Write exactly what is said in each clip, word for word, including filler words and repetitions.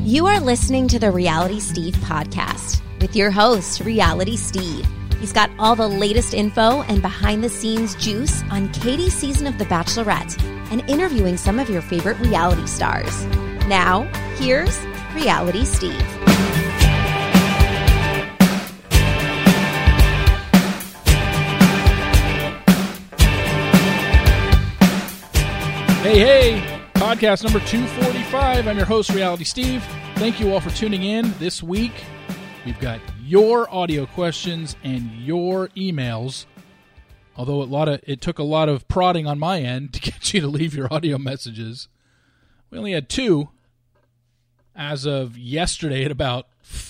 You are listening to the Reality Steve podcast with your host, Reality Steve. He's got all the latest info and behind-the-scenes juice on Katie's season of The Bachelorette and interviewing some of your favorite reality stars. Now, here's Reality Steve. Hey, hey, podcast number two forty-five. I'm your host, Reality Steve. Thank you all for tuning in. This week, we've got your audio questions and your emails. Although a lot of it took a lot of prodding on my end to get you to leave your audio messages. We only had two as of yesterday at about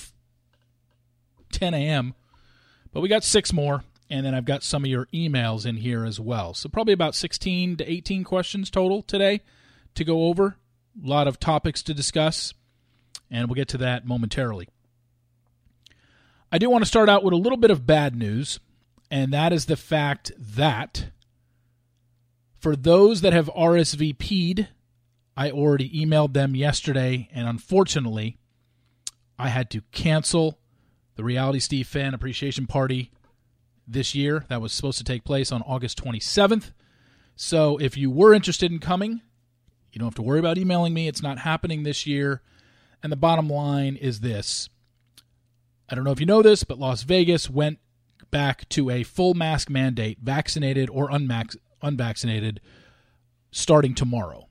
ten a.m. But we got six more, and then I've got some of your emails in here as well. So probably about sixteen to eighteen questions total today to go over. A lot of topics to discuss, and we'll get to that momentarily. I do want to start out with a little bit of bad news, and that is the fact that for those that have R S V P'd, I already emailed them yesterday, and unfortunately, I had to cancel the Reality Steve Fan Appreciation Party this year. That was supposed to take place on August twenty-seventh. So if you were interested in coming, you don't have to worry about emailing me. It's not happening this year. And the bottom line is this. I don't know if you know this, but Las Vegas went back to a full mask mandate, vaccinated or unmax- unvaccinated, starting tomorrow.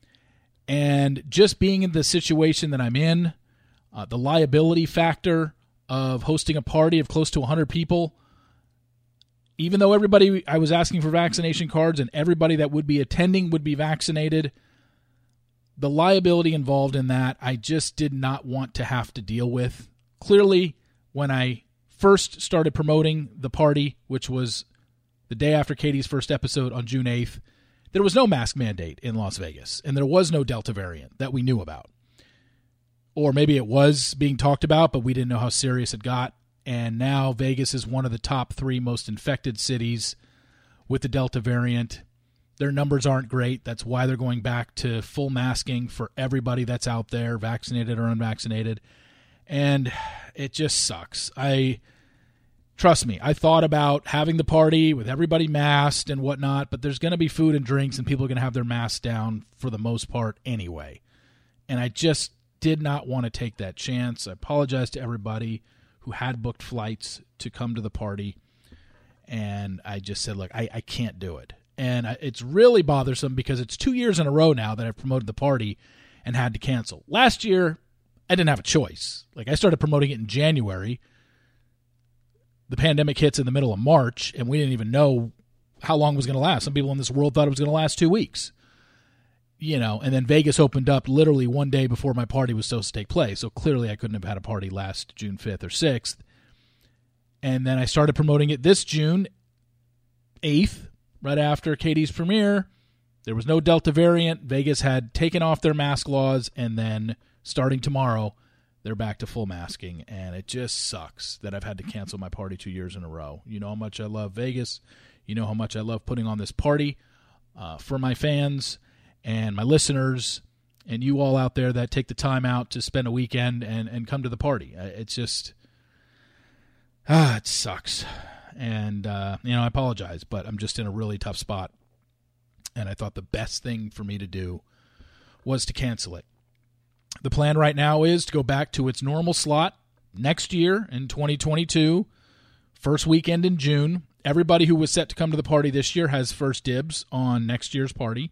And just being in the situation that I'm in, uh, the liability factor of hosting a party of close to one hundred people, even though everybody, I was asking for vaccination cards and everybody that would be attending would be vaccinated, the liability involved in that, I just did not want to have to deal with. Clearly, when I first started promoting the party, which was the day after Katie's first episode on June eighth, there was no mask mandate in Las Vegas, and there was no Delta variant that we knew about. Or maybe it was being talked about, but we didn't know how serious it got. And now Vegas is one of the top three most infected cities with the Delta variant. Their numbers aren't great. That's why they're going back to full masking for everybody that's out there, vaccinated or unvaccinated. And it just sucks. I trust me, I thought about having the party with everybody masked and whatnot, but there's going to be food and drinks and people are going to have their masks down for the most part anyway. And I just did not want to take that chance. I apologize to everybody who had booked flights to come to the party. And I just said, look, I, I can't do it. And I, it's really bothersome because it's two years in a row now that I've promoted the party and had to cancel. Last year, I didn't have a choice. Like, I started promoting it in January. The pandemic hits in the middle of March, and we didn't even know how long it was going to last. Some people in this world thought it was going to last two weeks. You know, and then Vegas opened up literally one day before my party was supposed to take place. So clearly I couldn't have had a party last June fifth or sixth. And then I started promoting it this June eighth, right after Katie's premiere. There was no Delta variant. Vegas had taken off their mask laws, and then starting tomorrow, they're back to full masking, and it just sucks that I've had to cancel my party two years in a row. You know how much I love Vegas. You know how much I love putting on this party uh, for my fans and my listeners and you all out there that take the time out to spend a weekend and, and come to the party. It's just, ah, it sucks. And, uh, you know, I apologize, but I'm just in a really tough spot, and I thought the best thing for me to do was to cancel it. The plan right now is to go back to its normal slot next year in twenty twenty-two, first weekend in June. Everybody who was set to come to the party this year has first dibs on next year's party.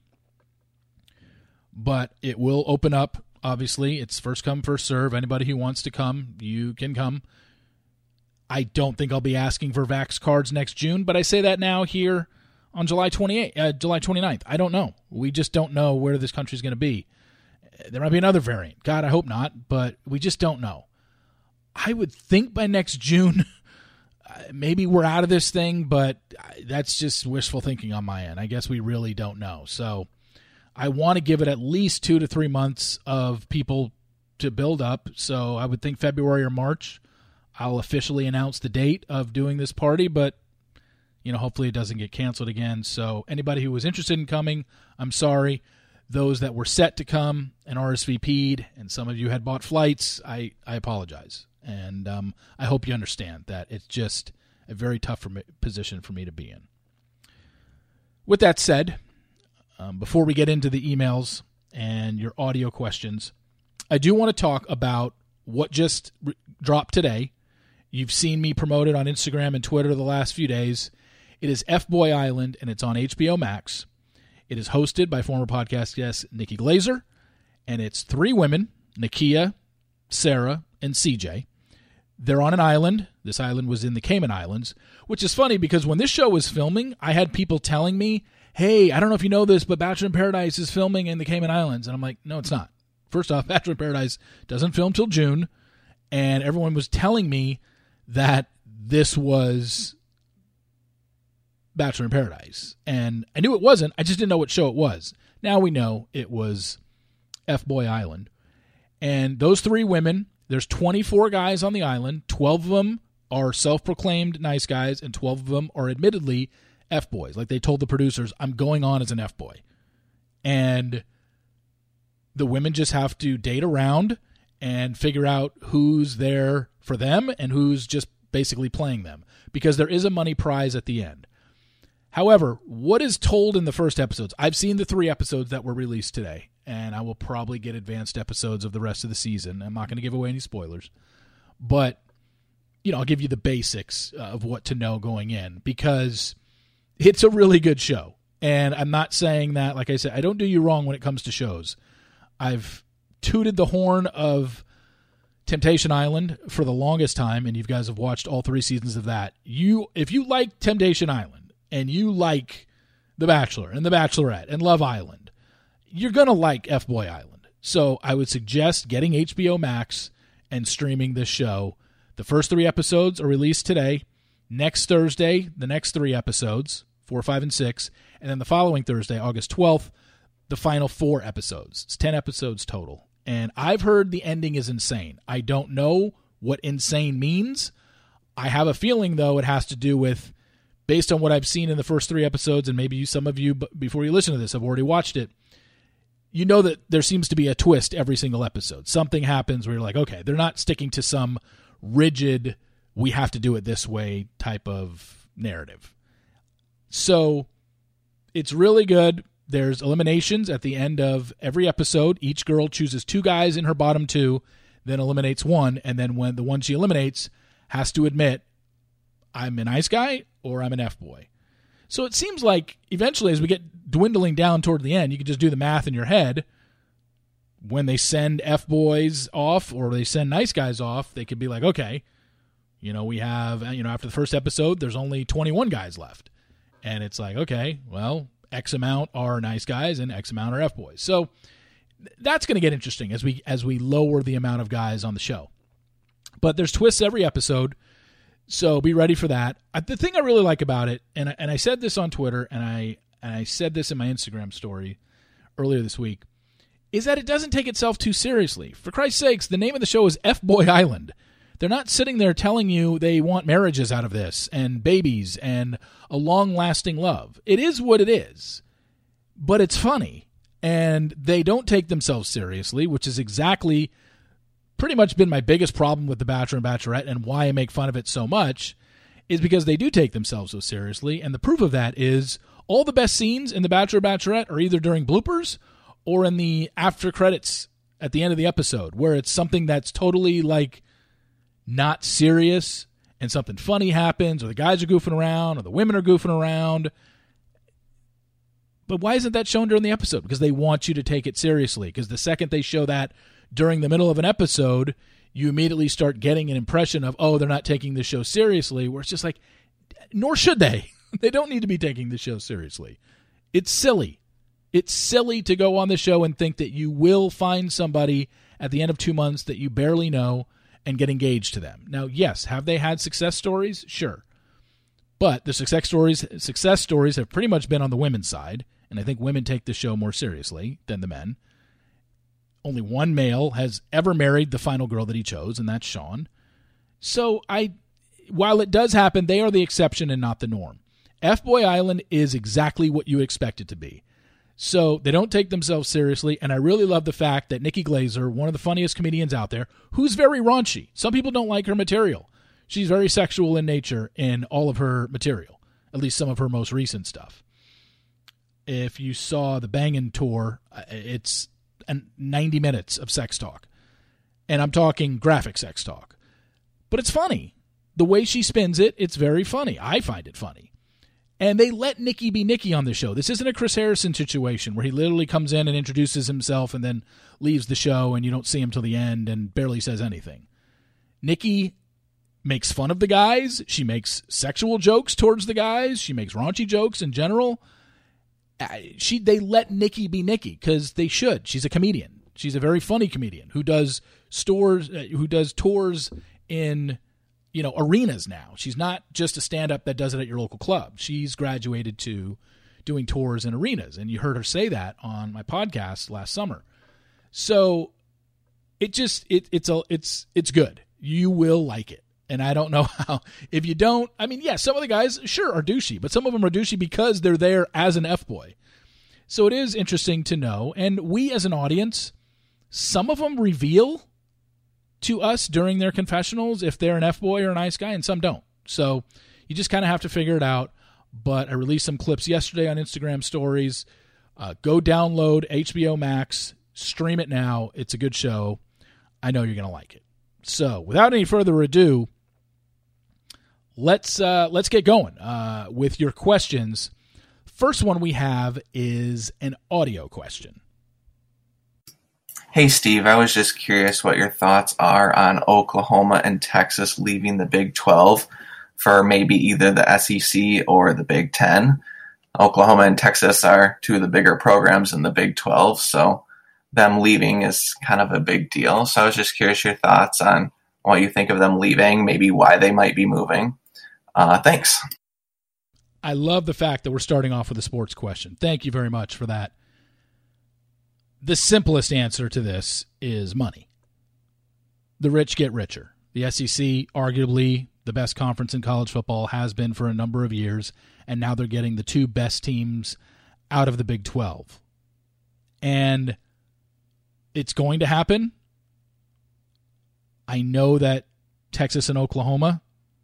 But it will open up, obviously. It's first come, first serve. Anybody who wants to come, you can come. I don't think I'll be asking for Vax cards next June, but I say that now here on July twenty-eighth, uh, July twenty-ninth. I don't know. We just don't know where this country's going to be. There might be another variant. God, I hope not, but we just don't know. I would think by next June, maybe we're out of this thing, but that's just wishful thinking on my end. I guess we really don't know. So I want to give it at least two to three months of people to build up. So I would think February or March, I'll officially announce the date of doing this party, but you know, hopefully it doesn't get canceled again. So anybody who was interested in coming, I'm sorry. those that were set to come and R S V P'd, and some of you had bought flights, I, I apologize. And um, I hope you understand that it's just a very tough for me, position for me to be in. With that said, um, before we get into the emails and your audio questions, I do want to talk about what just re- dropped today. You've seen me promote it on Instagram and Twitter the last few days. It is F-Boy Island, and it's on H B O Max. It is hosted by former podcast guest Nikki Glazer, and it's three women, Nakia, Sarah, and C J. They're on an island. This island was in the Cayman Islands, which is funny because when this show was filming, I had people telling me, hey, I don't know if you know this, but Bachelor in Paradise is filming in the Cayman Islands. And I'm like, no, it's not. First off, Bachelor in Paradise doesn't film till June, and everyone was telling me that this was Bachelor in Paradise. And I knew it wasn't. I just didn't know what show it was. Now we know it was F-Boy Island. And those three women, there's twenty-four guys on the island. twelve of them are self-proclaimed nice guys, and twelve of them are admittedly F-boys. Like they told the producers, I'm going on as an F-boy. And the women just have to date around and figure out who's there for them and who's just basically playing them, because there is a money prize at the end. However, what is told in the first episodes, I've seen the three episodes that were released today, and I will probably get advanced episodes of the rest of the season. I'm not going to give away any spoilers, but you know, I'll give you the basics of what to know going in, because it's a really good show. And I'm not saying that, like I said, I don't do you wrong when it comes to shows. I've tooted the horn of Temptation Island for the longest time, and you guys have watched all three seasons of that. You, if you like Temptation Island and you like The Bachelor and The Bachelorette and Love Island, you're going to like F-Boy Island. So I would suggest getting H B O Max and streaming this show. The first three episodes are released today. Next Thursday, the next three episodes, four, five, and six. And then the following Thursday, August twelfth, the final four episodes. It's ten episodes total. And I've heard the ending is insane. I don't know what insane means. I have a feeling, though, it has to do with, based on what I've seen in the first three episodes, and maybe you, some of you, before you listen to this, have already watched it, you know that there seems to be a twist every single episode. Something happens where you're like, okay, they're not sticking to some rigid, we have to do it this way type of narrative. So it's really good. There's eliminations at the end of every episode. Each girl chooses two guys in her bottom two, then eliminates one, and then when the one she eliminates has to admit, I'm a nice guy or I'm an F-boy. So it seems like eventually, as we get dwindling down toward the end, you can just do the math in your head. When they send F-boys off or they send nice guys off, they could be like, okay, you know, we have, you know, after the first episode, there's only twenty-one guys left. And it's like, okay, well, X amount are nice guys and X amount are F-boys. So that's going to get interesting as we as we lower the amount of guys on the show. But there's twists every episode, so be ready for that. The thing I really like about it, and I, and I said this on Twitter, and I and I said this in my Instagram story earlier this week, is that it doesn't take itself too seriously. For Christ's sakes, the name of the show is F-Boy Island. They're not sitting there telling you they want marriages out of this and babies and a long-lasting love. It is what it is, but it's funny, and they don't take themselves seriously, which is exactly pretty much been my biggest problem with The Bachelor and Bachelorette, and why I make fun of it so much is because they do take themselves so seriously, and the proof of that is all the best scenes in The Bachelor and Bachelorette are either during bloopers or in the after credits at the end of the episode, where it's something that's totally like not serious and something funny happens, or the guys are goofing around, or the women are goofing around. But why isn't that shown during the episode? Because they want you to take it seriously. Because the second they show that during the middle of an episode, you immediately start getting an impression of, oh, they're not taking the show seriously, where it's just like, nor should they. They don't need to be taking the show seriously. It's silly. It's silly to go on the show and think that you will find somebody at the end of two months that you barely know and get engaged to them. Now, yes, have they had success stories? Sure. But the success stories success stories have pretty much been on the women's side, and I think women take the show more seriously than the men. Only one male has ever married the final girl that he chose, and that's Sean. So I, while it does happen, they are the exception and not the norm. F-Boy Island is exactly what you expect it to be. So they don't take themselves seriously, and I really love the fact that Nikki Glaser, one of the funniest comedians out there, who's very raunchy. Some people don't like her material. She's very sexual in nature in all of her material, at least some of her most recent stuff. If you saw the Bangin' tour, it's ninety minutes of sex talk. And I'm talking graphic sex talk. But it's funny. The way she spins it, it's very funny. I find it funny. And they let Nikki be Nikki on the show. This isn't a Chris Harrison situation where he literally comes in and introduces himself and then leaves the show and you don't see him till the end and barely says anything. Nikki makes fun of the guys. She makes sexual jokes towards the guys. She makes raunchy jokes in general. She They let Nikki be Nikki because they should. She's a comedian. She's a very funny comedian who does stores, uh, who does tours in, you know, arenas now. She's not just a stand-up that does it at your local club. She's graduated to doing tours in arenas, and you heard her say that on my podcast last summer. So it just it it's a it's it's good. You will like it. And I don't know how. If you don't, I mean, yeah, some of the guys, sure, are douchey, but some of them are douchey because they're there as an F-boy. So it is interesting to know. And we as an audience, some of them reveal to us during their confessionals if they're an F-boy or a nice guy, and some don't. So you just kind of have to figure it out. But I released some clips yesterday on Instagram stories. Uh, go download H B O Max. Stream it now. It's a good show. I know you're going to like it. So without any further ado, let's uh, let's get going uh, with your questions. First one we have is an audio question. Hey, Steve, I was just curious what your thoughts are on Oklahoma and Texas leaving the Big twelve for maybe either the S E C or the Big ten. Oklahoma and Texas are two of the bigger programs in the Big twelve, so them leaving is kind of a big deal. So I was just curious your thoughts on what you think of them leaving, maybe why they might be moving. Uh, thanks. I love the fact that we're starting off with a sports question. Thank you very much for that. The simplest answer to this is money. The rich get richer. The S E C, arguably the best conference in college football, has been for a number of years, and now they're getting the two best teams out of the Big twelve. And it's going to happen. I know that Texas and Oklahoma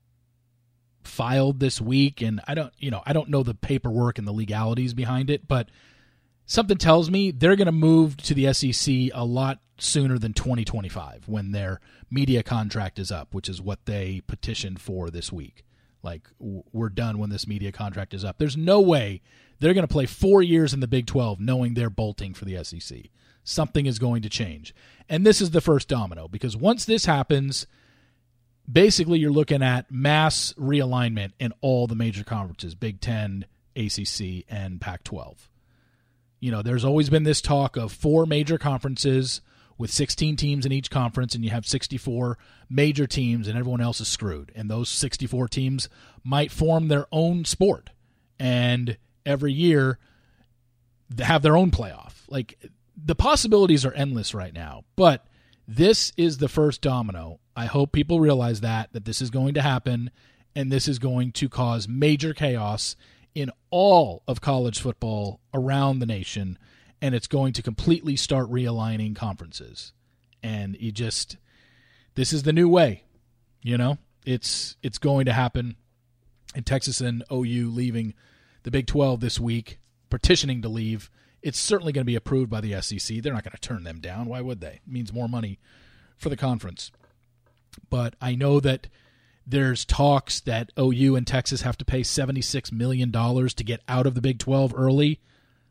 filed this week, and I don't, you know, I don't know the paperwork and the legalities behind it, but something tells me they're going to move to the S E C a lot sooner than twenty twenty-five when their media contract is up, which is what they petitioned for this week. Like, we're done when this media contract is up. There's no way they're going to play four years in the Big twelve knowing they're bolting for the S E C. Something is going to change. And this is the first domino, because once this happens, basically you're looking at mass realignment in all the major conferences, Big Ten, A C C, and Pac twelve. You know, there's always been this talk of four major conferences with sixteen teams in each conference, and you have sixty-four major teams, and everyone else is screwed. And those sixty-four teams might form their own sport, and every year have their own playoff. Like, the possibilities are endless right now, but this is the first domino. I hope people realize that, that this is going to happen, and this is going to cause major chaos in all of college football around the nation, and it's going to completely start realigning conferences. And you just, this is the new way, you know? It's it's going to happen. And Texas and O U leaving the Big twelve this week, petitioning to leave, it's certainly going to be approved by the S E C. They're not going to turn them down. Why would they? It means more money for the conference. But I know that there's talks that O U and Texas have to pay seventy-six million dollars to get out of the Big twelve early.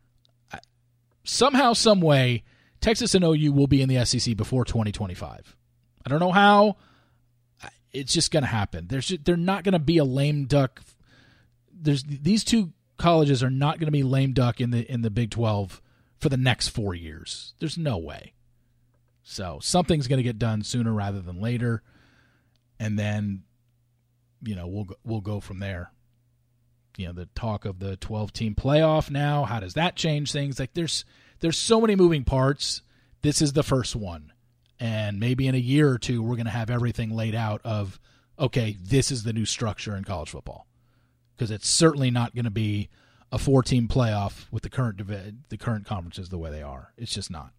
Somehow, some way, Texas and O U will be in the S E C before twenty twenty-five. I don't know how. It's just going to happen. There's they're not going to be a lame duck. There's these two colleges are not going to be lame duck in the in the Big twelve for the next four years. There's no way. So something's going to get done sooner rather than later, and then, you know, we'll we'll go from there. You know, the talk of the twelve-team playoff now, how does that change things? Like, there's there's so many moving parts. This is the first one. And maybe in a year or two, we're going to have everything laid out of, okay, this is the new structure in college football. Because it's certainly not going to be a four-team playoff with the current the current conferences the way they are. It's just not.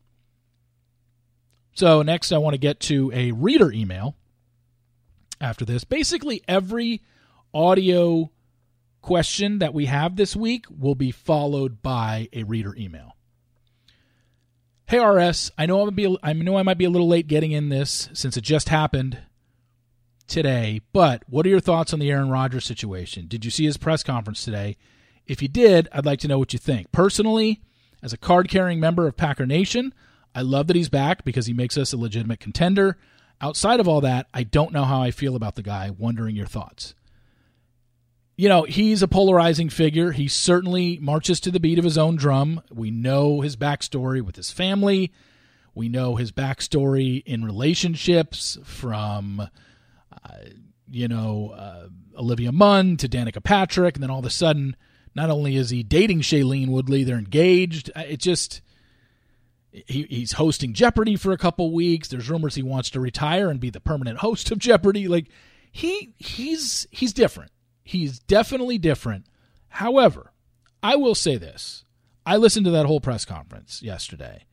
So next I want to get to a reader email after this. Basically every audio question that we have this week will be followed by a reader email. Hey R S, I know I'm be I know I might be a little late getting in this since it just happened today, but what are your thoughts on the Aaron Rodgers situation? Did you see his press conference today? If you did, I'd like to know what you think. Personally, as a card-carrying member of Packer Nation, I love that he's back because he makes us a legitimate contender. Outside of all that, I don't know how I feel about the guy. Wondering your thoughts. You know, he's a polarizing figure. He certainly marches to the beat of his own drum. We know his backstory with his family. We know his backstory in relationships from, uh, you know, uh, Olivia Munn to Danica Patrick. And then all of a sudden, not only is he dating Shailene Woodley, they're engaged. It just... He, he's hosting Jeopardy for a couple weeks. There's rumors he wants to retire and be the permanent host of Jeopardy. Like he he's he's different. He's definitely different. However, I will say this. I listened to that whole press conference yesterday.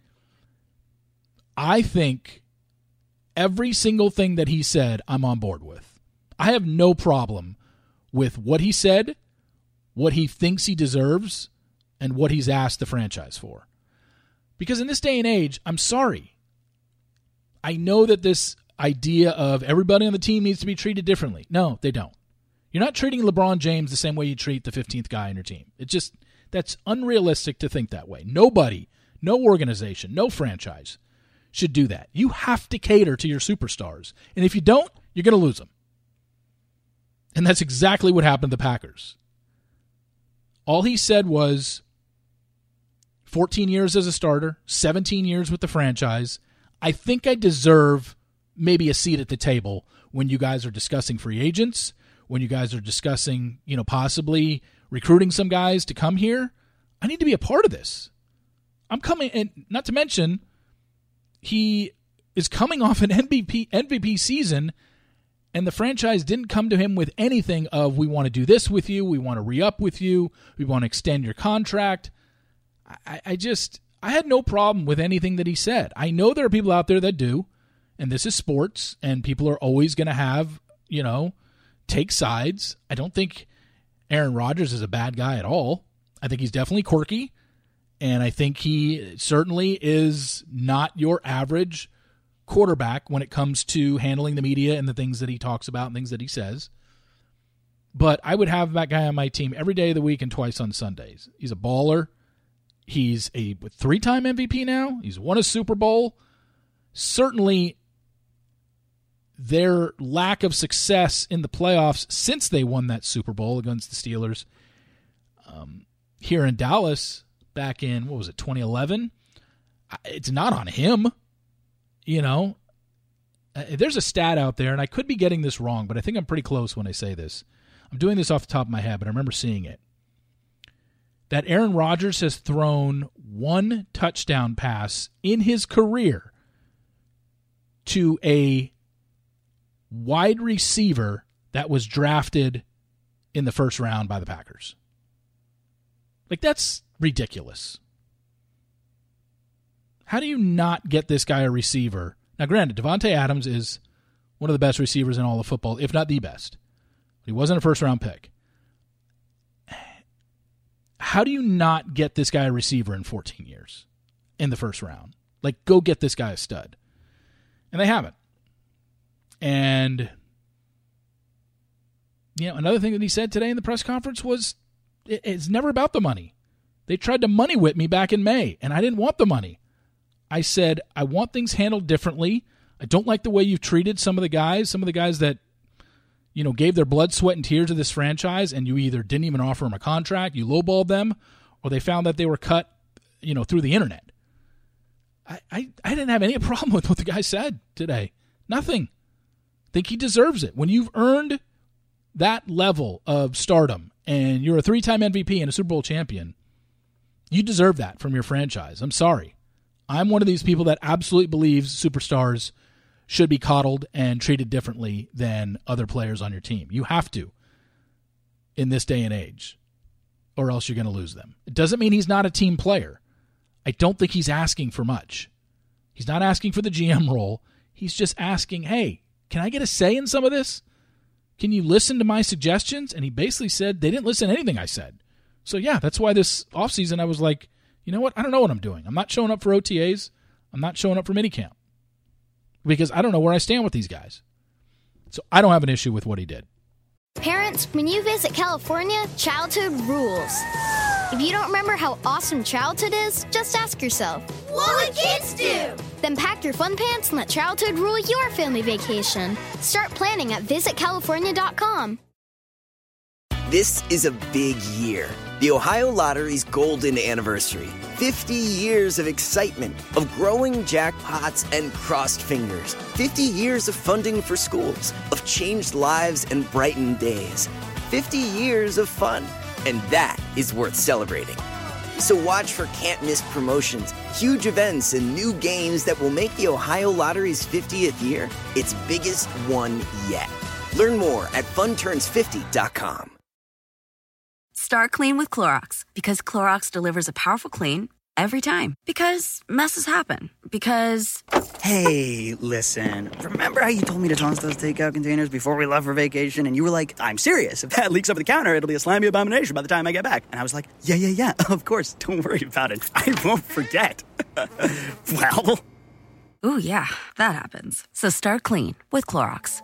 I think every single thing that he said, I'm on board with. I have no problem with what he said, what he thinks he deserves, and what he's asked the franchise for. Because in this day and age, I'm sorry. I know that this idea of everybody on the team needs to be treated differently. No, they don't. You're not treating LeBron James the same way you treat the fifteenth guy on your team. It just, that's unrealistic to think that way. Nobody, no organization, no franchise should do that. You have to cater to your superstars. And if you don't, you're going to lose them. And that's exactly what happened to the Packers. All he said was, fourteen years as a starter, seventeen years with the franchise. I think I deserve maybe a seat at the table when you guys are discussing free agents, when you guys are discussing, you know, possibly recruiting some guys to come here. I need to be a part of this. I'm coming, and not to mention, he is coming off an M V P M V P season, and the franchise didn't come to him with anything of, we want to do this with you, we want to re-up with you, we want to extend your contract. I, I just, I had no problem with anything that he said. I know there are people out there that do, and this is sports, and people are always going to have, you know, take sides. I don't think Aaron Rodgers is a bad guy at all. I think he's definitely quirky, and I think he certainly is not your average quarterback when it comes to handling the media and the things that he talks about and things that he says. But I would have that guy on my team every day of the week and twice on Sundays. He's a baller. He's a three-time M V P now. He's won a Super Bowl. Certainly, their lack of success in the playoffs since they won that Super Bowl against the Steelers um, here in Dallas back in, what was it, twenty eleven? It's not on him. You know, uh, there's a stat out there, and I could be getting this wrong, but I think I'm pretty close when I say this. I'm doing this off the top of my head, but I remember seeing it. That Aaron Rodgers has thrown one touchdown pass in his career to a wide receiver that was drafted in the first round by the Packers. Like, that's ridiculous. How do you not get this guy a receiver? Now, granted, Devontae Adams is one of the best receivers in all of football, if not the best. He wasn't a first-round pick. How do you not get this guy a receiver in fourteen years in the first round? Like, go get this guy a stud. And they haven't. And, you know, another thing that he said today in the press conference was, it's never about the money. They tried to money whip me back in May, and I didn't want the money. I said, I want things handled differently. I don't like the way you've treated some of the guys, some of the guys that, you know, gave their blood, sweat, and tears to this franchise, and you either didn't even offer them a contract, you lowballed them, or they found that they were cut, you know, through the internet. I, I, I didn't have any problem with what the guy said today. Nothing. I think he deserves it. When you've earned that level of stardom and you're a three-time M V P and a Super Bowl champion, you deserve that from your franchise. I'm sorry. I'm one of these people that absolutely believes superstars should be coddled and treated differently than other players on your team. You have to in this day and age. or else you're going to lose them. It doesn't mean he's not a team player. I don't think he's asking for much. He's not asking for the G M role. He's just asking, hey, can I get a say in some of this? Can you listen to my suggestions? And he basically said they didn't listen to anything I said. So, yeah, that's why this offseason I was like, you know what? I don't know what I'm doing. I'm not showing up for O T As. I'm not showing up for minicamp because I don't know where I stand with these guys. So I don't have an issue with what he did. Parents, when you visit California, childhood rules. If you don't remember how awesome childhood is, just ask yourself, what would kids do? Then pack your fun pants and let childhood rule your family vacation. Start planning at visit california dot com. This is a big year. The Ohio Lottery's golden anniversary. fifty years of excitement, of growing jackpots and crossed fingers. fifty years of funding for schools, of changed lives and brightened days. fifty years of fun. And that is worth celebrating. So watch for can't-miss promotions, huge events, and new games that will make the Ohio Lottery's fiftieth year its biggest one yet. Learn more at fun turns fifty dot com. Start clean with Clorox, because Clorox delivers a powerful clean every time. Because messes happen. Because... Hey, listen. Remember how you told me to toss those takeout containers before we left for vacation? And you were like, I'm serious. If that leaks over the counter, it'll be a slimy abomination by the time I get back. And I was like, yeah, yeah, yeah, of course. Don't worry about it. I won't forget. Well... Ooh, yeah, that happens. So start clean with Clorox.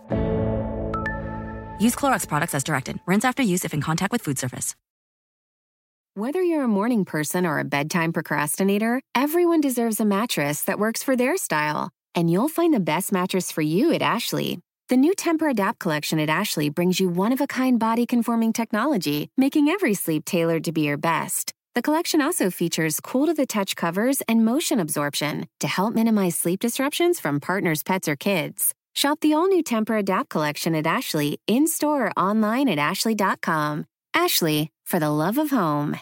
Use Clorox products as directed. Rinse after use if in contact with food surface. Whether you're a morning person or a bedtime procrastinator, everyone deserves a mattress that works for their style. And you'll find the best mattress for you at Ashley. The new Tempur-Adapt collection at Ashley brings you one-of-a-kind body-conforming technology, making every sleep tailored to be your best. The collection also features cool-to-the-touch covers and motion absorption to help minimize sleep disruptions from partners, pets, or kids. Shop the all-new Tempur-Adapt collection at Ashley, in-store or online at ashley dot com. Ashley, for the love of home.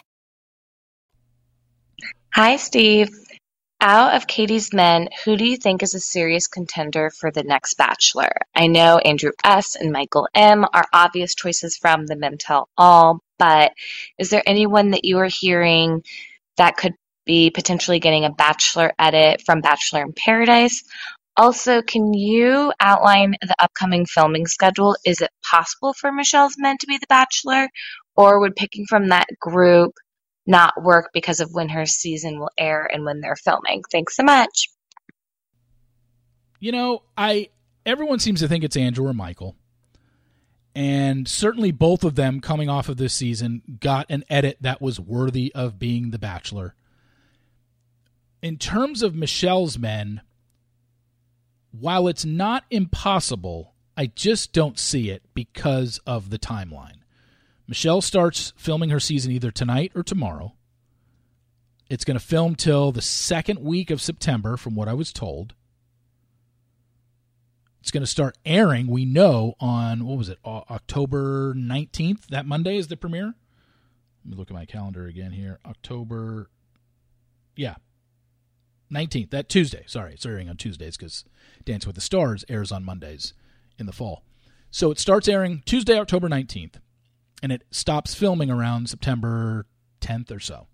Hi, Steve. Out of Katie's men, who do you think is a serious contender for the next Bachelor? I know Andrew S. and Michael M. are obvious choices from the Men Tell All, but is there anyone that you are hearing that could be potentially getting a Bachelor edit from Bachelor in Paradise? Also, can you outline the upcoming filming schedule? Is it possible for Michelle's men to be the Bachelor, or would picking from that group not work because of when her season will air and when they're filming? Thanks so much. You know, I everyone seems to think it's Andrew or Michael. And certainly both of them coming off of this season got an edit that was worthy of being the Bachelor. In terms of Michelle's men, while it's not impossible, I just don't see it because of the timeline. Michelle starts filming her season either tonight or tomorrow. It's going to film till the second week of September, from what I was told. It's going to start airing, we know, on, what was it, October nineteenth? That Monday is the premiere? Let me look at my calendar again here. October, yeah, nineteenth, that Tuesday. Sorry, it's airing on Tuesdays because Dance with the Stars airs on Mondays in the fall. So it starts airing Tuesday, October nineteenth. And it stops filming around September tenth or so.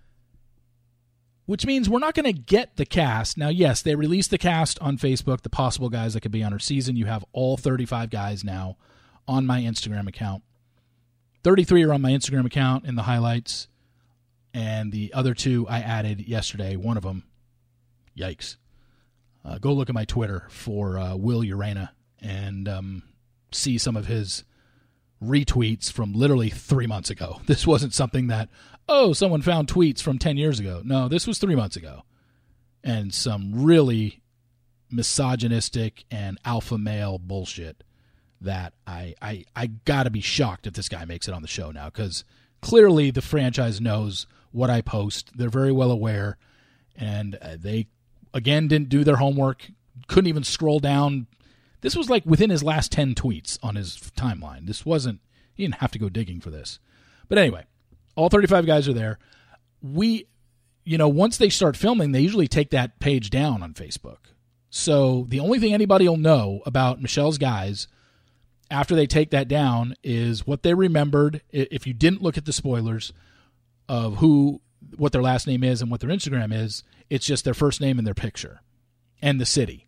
Which means we're not going to get the cast. Now, yes, they released the cast on Facebook, the possible guys that could be on her season. You have all thirty-five guys now on my Instagram account. thirty-three are on my Instagram account in the highlights. And the other two I added yesterday. One of them, yikes. Uh, go look at my Twitter for uh, Will Urena and um, see some of his retweets from literally three months ago. This wasn't something that, oh, someone found tweets from ten years ago. No, this was three months ago. And some really misogynistic and alpha male bullshit that I I, I got to be shocked if this guy makes it on the show now, because clearly the franchise knows what I post. They're very well aware, and they, again, didn't do their homework, couldn't even scroll down. This was like within his last ten tweets on his timeline. This wasn't, he didn't have to go digging for this. But anyway, all thirty-five guys are there. We, you know, once they start filming, they usually take that page down on Facebook. So the only thing anybody will know about Michelle's guys after they take that down is what they remembered, if you didn't look at the spoilers, of who, what their last name is and what their Instagram is. It's just their first name and their picture and the city.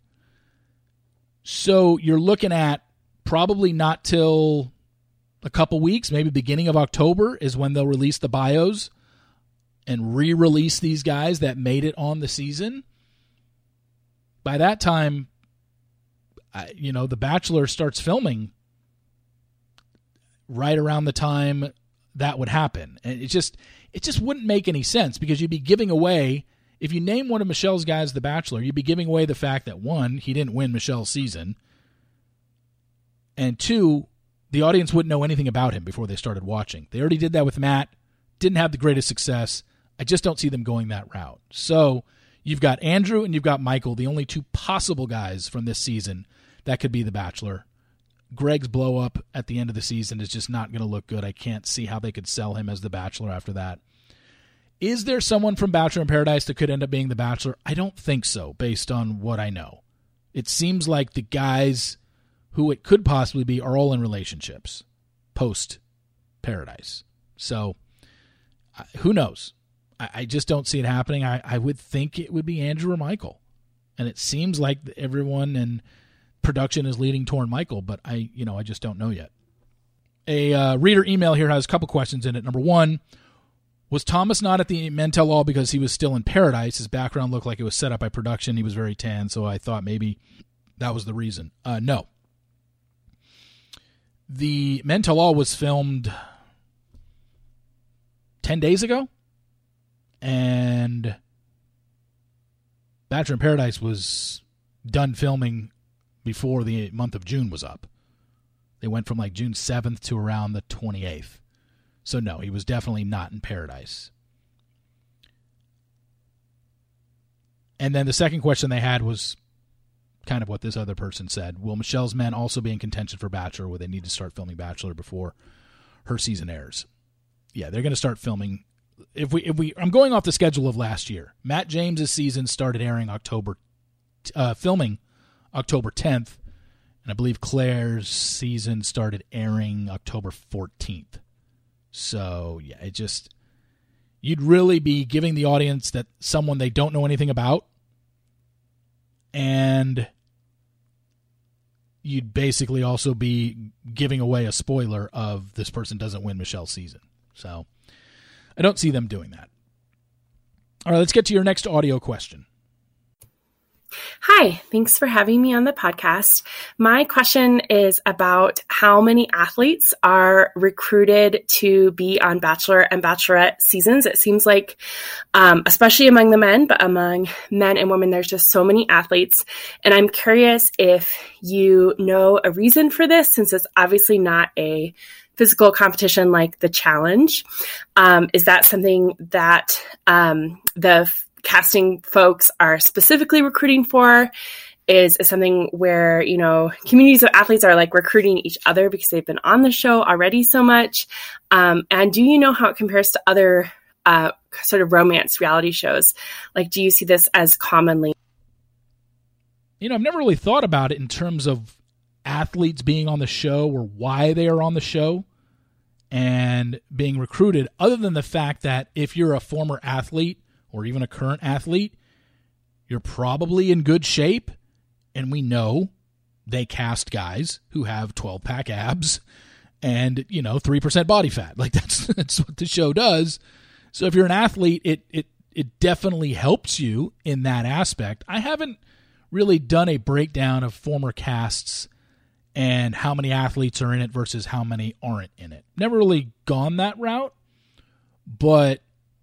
So you're looking at probably not till a couple weeks, maybe beginning of October is when they'll release the bios and re-release these guys that made it on the season. By that time, you know, The Bachelor starts filming right around the time that would happen. And it just it just wouldn't make any sense, because you'd be giving away, if you name one of Michelle's guys The Bachelor, you'd be giving away the fact that, one, he didn't win Michelle's season, and two, the audience wouldn't know anything about him before they started watching. They already did that with Matt, didn't have the greatest success. I just don't see them going that route. So you've got Andrew and you've got Michael, the only two possible guys from this season that could be The Bachelor. Greg's blow up at the end of the season is just not going to look good. I can't see how they could sell him as The Bachelor after that. Is there someone from Bachelor in Paradise that could end up being The Bachelor? I don't think so, based on what I know. It seems like the guys who it could possibly be are all in relationships post-Paradise. So, uh, who knows? I, I just don't see it happening. I, I would think it would be Andrew or Michael. And it seems like everyone in production is leading toward Michael, but I, you know, I just don't know yet. A uh, reader email here has a couple questions in it. Number one, was Thomas not at the Men Tell All because he was still in Paradise? His background looked like it was set up by production. He was very tan, so I thought maybe that was the reason. Uh, no. The Men Tell All was filmed ten days ago, and Bachelor in Paradise was done filming before the month of June was up. They went from like June seventh to around the twenty-eighth. So no, he was definitely not in Paradise. And then the second question they had was kind of what this other person said. Will Michelle's men also be in contention for Bachelor, or will they need to start filming Bachelor before her season airs? Yeah, they're going to start filming. If we, if we, I'm going off the schedule of last year. Matt James's season started airing October, uh, filming October tenth, and I believe Claire's season started airing October fourteenth. So yeah, it just, you'd really be giving the audience that someone they don't know anything about, and you'd basically also be giving away a spoiler of this person doesn't win Michelle's season. So I don't see them doing that. All right, let's get to your next audio question. Hi, thanks for having me on the podcast. My question is about how many athletes are recruited to be on Bachelor and Bachelorette seasons. It seems like, um, especially among the men, but among men and women, there's just so many athletes. And I'm curious if you know a reason for this, since it's obviously not a physical competition like the challenge. Um, is that something that um, the casting folks are specifically recruiting for? Is, is something where, you know, communities of athletes are like recruiting each other because they've been on the show already so much? Um, and do you know how it compares to other uh, sort of romance reality shows? Like, do you see this as commonly? You know, I've never really thought about it in terms of athletes being on the show or why they are on the show and being recruited, other than the fact that if you're a former athlete or even a current athlete, you're probably in good shape. And we know they cast guys who have twelve-pack abs and, you know, three percent body fat. Like, that's that's what the show does. So if you're an athlete, it it it definitely helps you in that aspect. I haven't really done a breakdown of former casts and how many athletes are in it versus how many aren't in it. Never really gone that route, but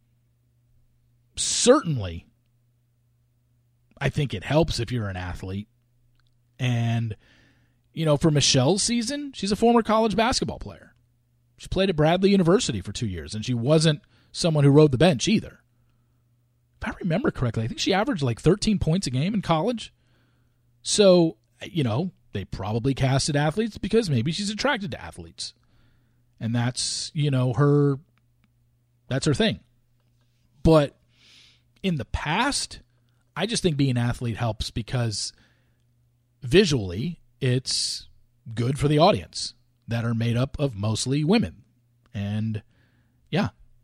certainly I think it helps if you're an athlete. And, you know, for Michelle's season, she's a former college basketball player. She played at Bradley University for two years, and she wasn't someone who rode the bench either. If I remember correctly, I think she averaged like thirteen points a game in college. So, you know, they probably casted athletes because maybe she's attracted to athletes. And that's, you know, her, that's her thing. But in the past, I just think being an athlete helps because visually it's good for the audience that are made up of mostly women. And yeah,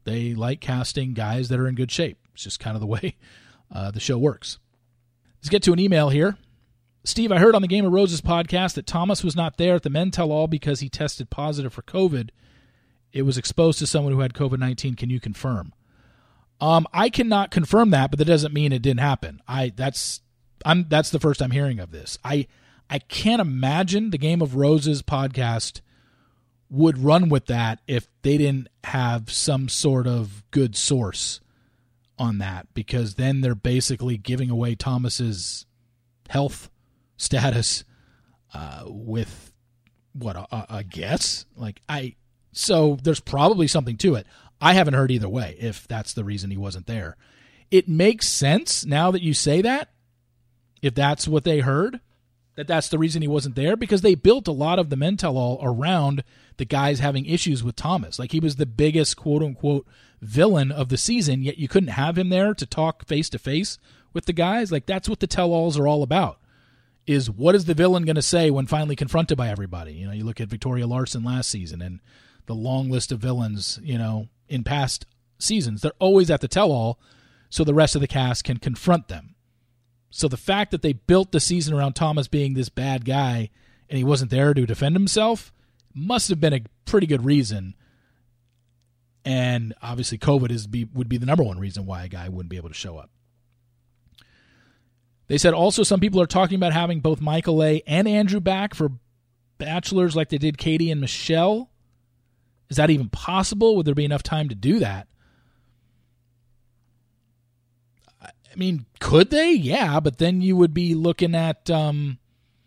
They like casting guys that are in good shape. It's just kind of the way uh, the show works. Let's get to an email here. Steve, I heard on the Game of Roses podcast that Thomas was not there at the Men Tell All because he tested positive for COVID. It was exposed to someone who had COVID nineteen. Can you confirm? Um, I cannot confirm that, but that doesn't mean it didn't happen. I that's I'm that's the first I'm hearing of this. I I can't imagine the Game of Roses podcast would run with that if they didn't have some sort of good source on that, because then they're basically giving away Thomas's health status uh, with what a, a guess. Like I, so there's probably something to it. I haven't heard either way if that's the reason he wasn't there. It makes sense now that you say that, if that's what they heard, that that's the reason he wasn't there, because they built a lot of the Men Tell All around the guys having issues with Thomas. Like he was the biggest quote unquote villain of the season, yet you couldn't have him there to talk face to face with the guys. Like that's what the Tell Alls are all about, is what is the villain going to say when finally confronted by everybody? You know, you look at Victoria Larson last season and the long list of villains, you know, in past seasons, they're always at the Tell All so the rest of the cast can confront them. So the fact that they built the season around Thomas being this bad guy and he wasn't there to defend himself must have been a pretty good reason. And obviously COVID is be, would be the number one reason why a guy wouldn't be able to show up. They said also some people are talking about having both Michael A. and Andrew back for Bachelors like they did Katie and Michelle. Is that even possible? Would there be enough time to do that? I mean, could they? Yeah, but then you would be looking at... Um,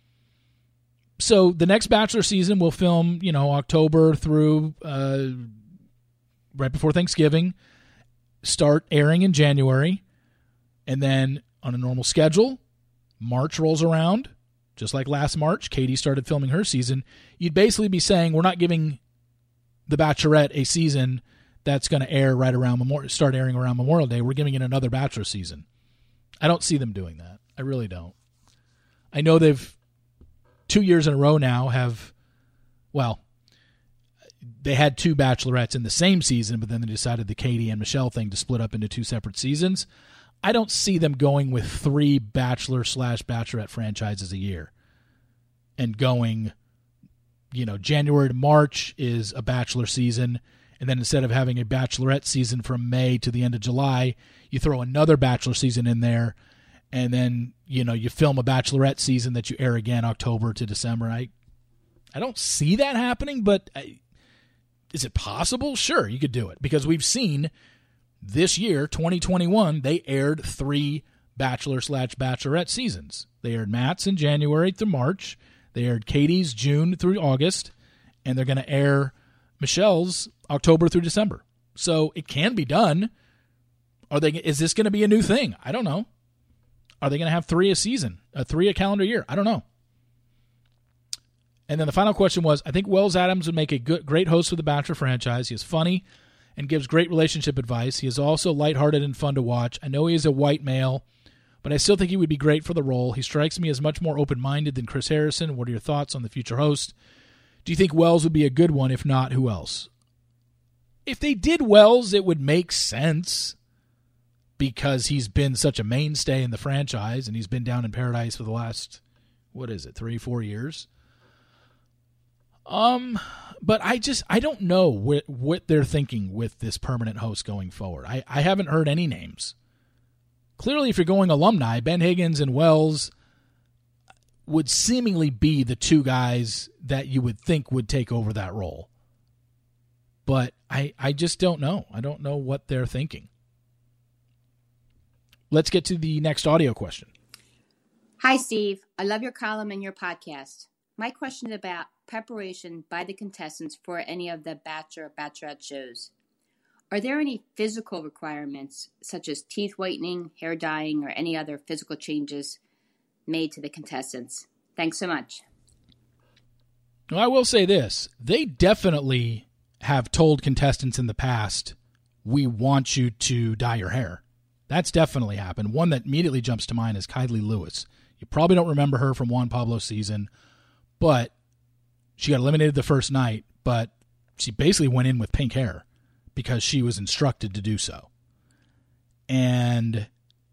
so the next Bachelor season will film, you know, October through uh, right before Thanksgiving, start airing in January, and then on a normal schedule, March rolls around, just like last March, Katie started filming her season. You'd basically be saying we're not giving The Bachelorette a season that's going to air right around Memorial, start airing around Memorial Day. We're giving it another Bachelor season. I don't see them doing that. I really don't. I know they've two years in a row now have, well, they had two Bachelorettes in the same season, but then they decided the Katie and Michelle thing to split up into two separate seasons. I don't see them going with three Bachelor slash Bachelorette franchises a year and going, you know, January to March is a Bachelor season, and then instead of having a Bachelorette season from May to the end of July, you throw another Bachelor season in there, and then, you know, you film a Bachelorette season that you air again October to December. I I don't see that happening, but I, is it possible? Sure, you could do it, because we've seen this year, twenty twenty-one, they aired three Bachelor slash Bachelorette seasons. They aired Matt's in January through March. They aired Katie's June through August, and they're going to air Michelle's October through December. So it can be done. Are they? Is this going to be a new thing? I don't know. Are they going to have three a season, a three a calendar year? I don't know. And then the final question was, I think Wells Adams would make a good, great host for the Bachelor franchise. He is funny and gives great relationship advice. He is also lighthearted and fun to watch. I know he is a white male, but I still think he would be great for the role. He strikes me as much more open-minded than Chris Harrison. What are your thoughts on the future host? Do you think Wells would be a good one? If not, who else? If they did Wells, it would make sense because he's been such a mainstay in the franchise and he's been down in Paradise for the last, what is it, three, four years? Um, but I just, I don't know what, what they're thinking with this permanent host going forward. I, I haven't heard any names. Clearly, if you're going alumni, Ben Higgins and Wells would seemingly be the two guys that you would think would take over that role. But I, I just don't know. I don't know what they're thinking. Let's get to the next audio question. Hi, Steve. I love your column and your podcast. My question is about preparation by the contestants for any of the Bachelor or Bachelorette shows. Are there any physical requirements, such as teeth whitening, hair dyeing, or any other physical changes made to the contestants? Thanks so much. Well, I will say this. They definitely have told contestants in the past, we want you to dye your hair. That's definitely happened. One that immediately jumps to mind is Kylie Lewis. You probably don't remember her from Juan Pablo's season, but she got eliminated the first night, but she basically went in with pink hair because she was instructed to do so. And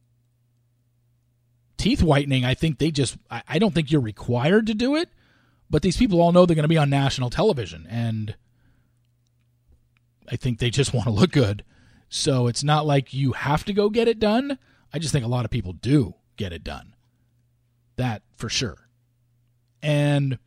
teeth whitening, I think they just, I, I don't think you're required to do it, but these people all know they're going to be on national television, and I think they just want to look good. So it's not like you have to go get it done. I just think a lot of people do get it done. That for sure. And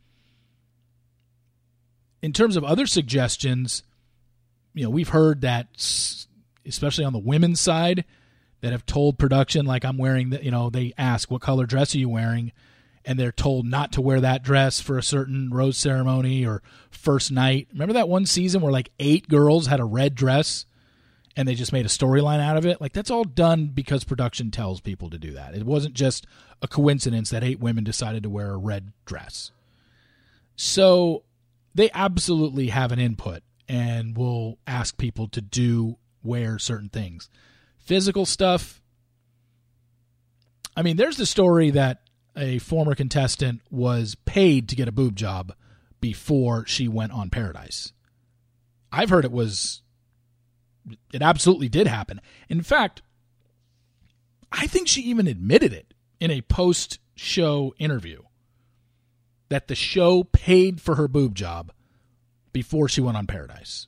in terms of other suggestions, you know, we've heard that, especially on the women's side, that have told production, like, I'm wearing the, you know, they ask, what color dress are you wearing? And they're told not to wear that dress for a certain rose ceremony or first night. Remember that one season where like eight girls had a red dress and they just made a storyline out of it? Like, that's all done because production tells people to do that. It wasn't just a coincidence that eight women decided to wear a red dress. So they absolutely have an input and will ask people to do, wear certain things. Physical stuff, I mean, there's the story that a former contestant was paid to get a boob job before she went on Paradise. I've heard it was, it absolutely did happen. In fact, I think she even admitted it in a post-show interview, that the show paid for her boob job before she went on Paradise.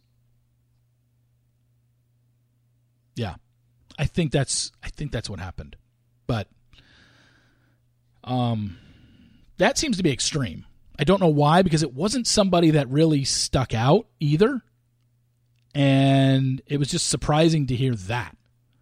Yeah, I think that's I think that's what happened. But um, that seems to be extreme. I don't know why, because it wasn't somebody that really stuck out either. And it was just surprising to hear that.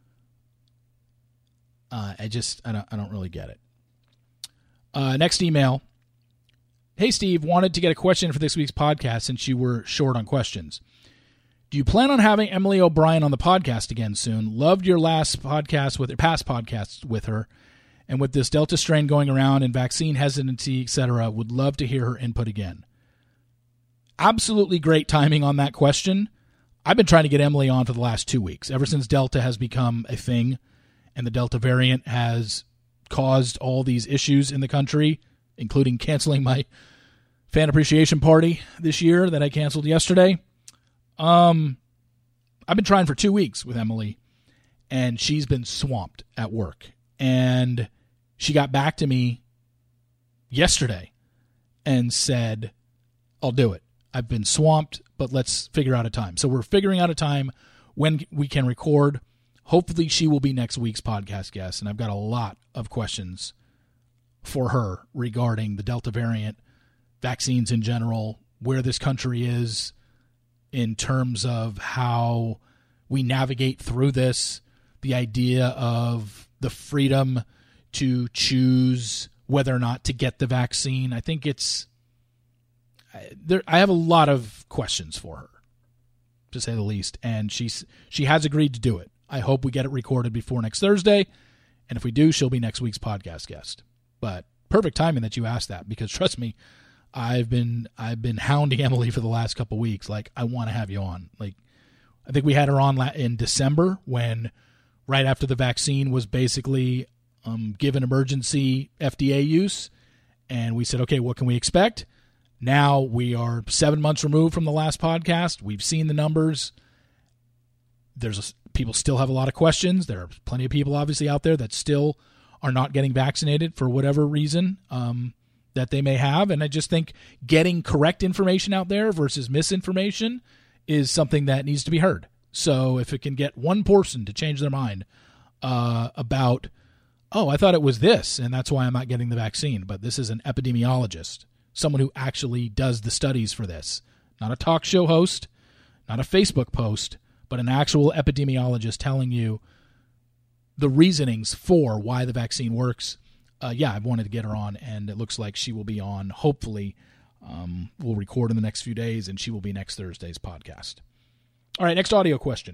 Uh, I just, I don't, I don't really get it. Uh, next email. Hey, Steve, wanted to get a question for this week's podcast since you were short on questions. Do you plan on having Emily O'Brien on the podcast again soon? Loved your last podcast with her, past podcasts with her. And with this Delta strain going around and vaccine hesitancy, et cetera, would love to hear her input again. Absolutely great timing on that question. I've been trying to get Emily on for the last two weeks, ever since Delta has become a thing and the Delta variant has caused all these issues in the country, including canceling my fan appreciation party this year that I canceled yesterday. Um, I've been trying for two weeks with Emily, and she's been swamped at work. And she got back to me yesterday and said, I'll do it. I've been swamped, but let's figure out a time. So we're figuring out a time when we can record. Hopefully she will be next week's podcast guest, and I've got a lot of questions for her regarding the Delta variant, vaccines in general, where this country is in terms of how we navigate through this, the idea of the freedom to choose whether or not to get the vaccine. I think it's there. I have a lot of questions for her, to say the least, and she's she has agreed to do it. I hope we get it recorded before next Thursday, and if we do, she'll be next week's podcast guest. But perfect timing that you asked that, because trust me, I've been I've been hounding Emily for the last couple of weeks. Like, I want to have you on. Like, I think we had her on in December, when right after the vaccine was basically um, given emergency F D A use, and we said, okay, what can we expect? Now we are seven months removed from the last podcast. We've seen the numbers. There's a, people still have a lot of questions. There are plenty of people obviously out there that still are not getting vaccinated for whatever reason um, that they may have. And I just think getting correct information out there versus misinformation is something that needs to be heard. So if it can get one person to change their mind uh, about, oh, I thought it was this, and that's why I'm not getting the vaccine, but this is an epidemiologist, someone who actually does the studies for this, not a talk show host, not a Facebook post, but an actual epidemiologist telling you the reasonings for why the vaccine works. Uh, yeah, I've wanted to get her on, and it looks like she will be on. Hopefully, um, we'll record in the next few days, and she will be next Thursday's podcast. All right, next audio question.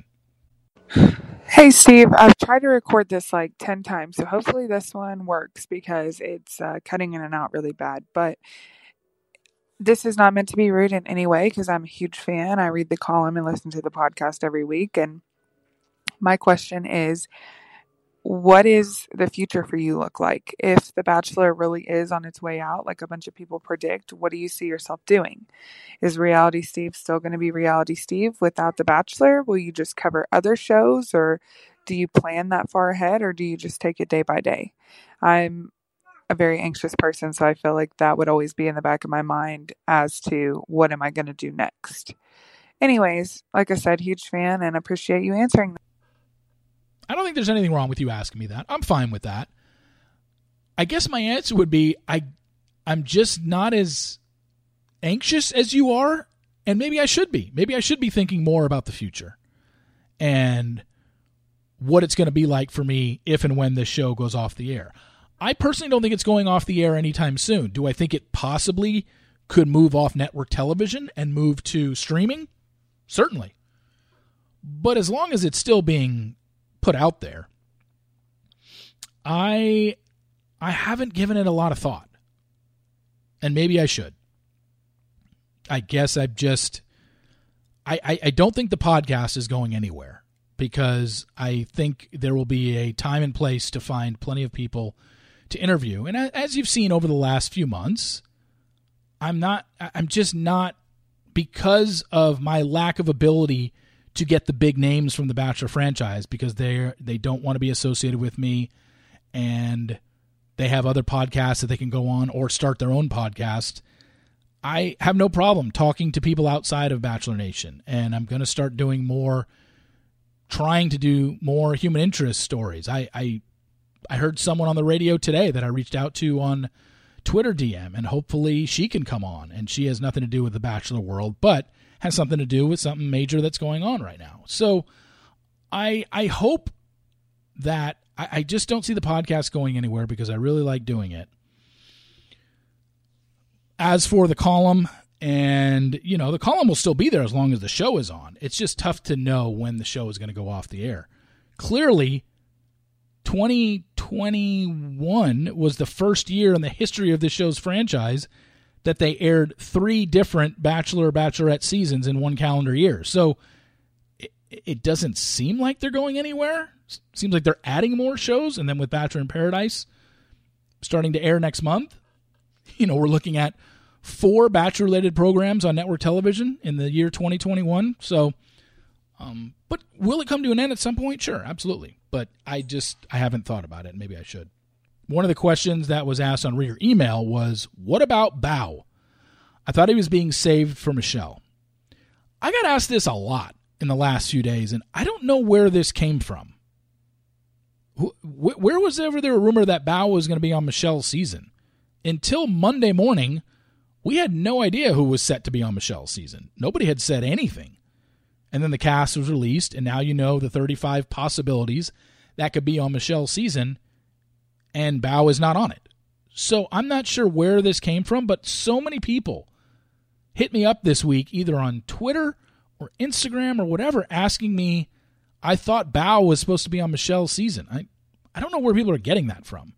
Hey, Steve. I've tried to record this like ten times, so hopefully this one works, because it's uh, cutting in and out really bad. But this is not meant to be rude in any way, because I'm a huge fan. I read the column and listen to the podcast every week. And my question is, what is the future for you look like? If The Bachelor really is on its way out, like a bunch of people predict, what do you see yourself doing? Is Reality Steve still going to be Reality Steve without The Bachelor? Will you just cover other shows, or do you plan that far ahead, or do you just take it day by day? I'm a very anxious person, so I feel like that would always be in the back of my mind as to what am I going to do next. Anyways, like I said, huge fan and appreciate you answering that. I don't think there's anything wrong with you asking me that. I'm fine with that. I guess my answer would be I, I'm just not as anxious as you are, and maybe I should be. Maybe I should be thinking more about the future and what it's going to be like for me if and when this show goes off the air. I personally don't think it's going off the air anytime soon. Do I think it possibly could move off network television and move to streaming? Certainly. But as long as it's still being put out there, I I haven't given it a lot of thought. And maybe I should. I guess I've just I, I, I don't think the podcast is going anywhere, because I think there will be a time and place to find plenty of people to interview. And as you've seen over the last few months, I'm not I'm just not, because of my lack of ability to get the big names from the Bachelor franchise, because they they don't want to be associated with me, and they have other podcasts that they can go on or start their own podcast. I have no problem talking to people outside of Bachelor Nation, and I'm going to start doing more, trying to do more human interest stories. I, I I heard someone on the radio today that I reached out to on Twitter D M, and hopefully she can come on, and she has nothing to do with the Bachelor world, but has something to do with something major that's going on right now. So I I hope that I, I just don't see the podcast going anywhere, because I really like doing it. As for the column, and you know, the column will still be there as long as the show is on. It's just tough to know when the show is going to go off the air. Clearly, twenty twenty-one was the first year in the history of the show's franchise that they aired three different Bachelor or Bachelorette seasons in one calendar year. So it, it doesn't seem like they're going anywhere. It seems like they're adding more shows, and then with Bachelor in Paradise starting to air next month, you know, we're looking at four Bachelor-related programs on network television in the year twenty twenty-one. So, um, but will it come to an end at some point? Sure, absolutely. But I just, I haven't thought about it. Maybe I should. One of the questions that was asked on reader email was, what about Bao? I thought he was being saved for Michelle. I got asked this a lot in the last few days, and I don't know where this came from. Where was ever there a rumor that Bao was going to be on Michelle's season? Until Monday morning, we had no idea who was set to be on Michelle's season. Nobody had said anything. And then the cast was released, and now you know the thirty-five possibilities that could be on Michelle's season, and Bao is not on it. So I'm not sure where this came from, but so many people hit me up this week, either on Twitter or Instagram or whatever, asking me, I thought Bao was supposed to be on Michelle's season. I, I don't know where people are getting that from.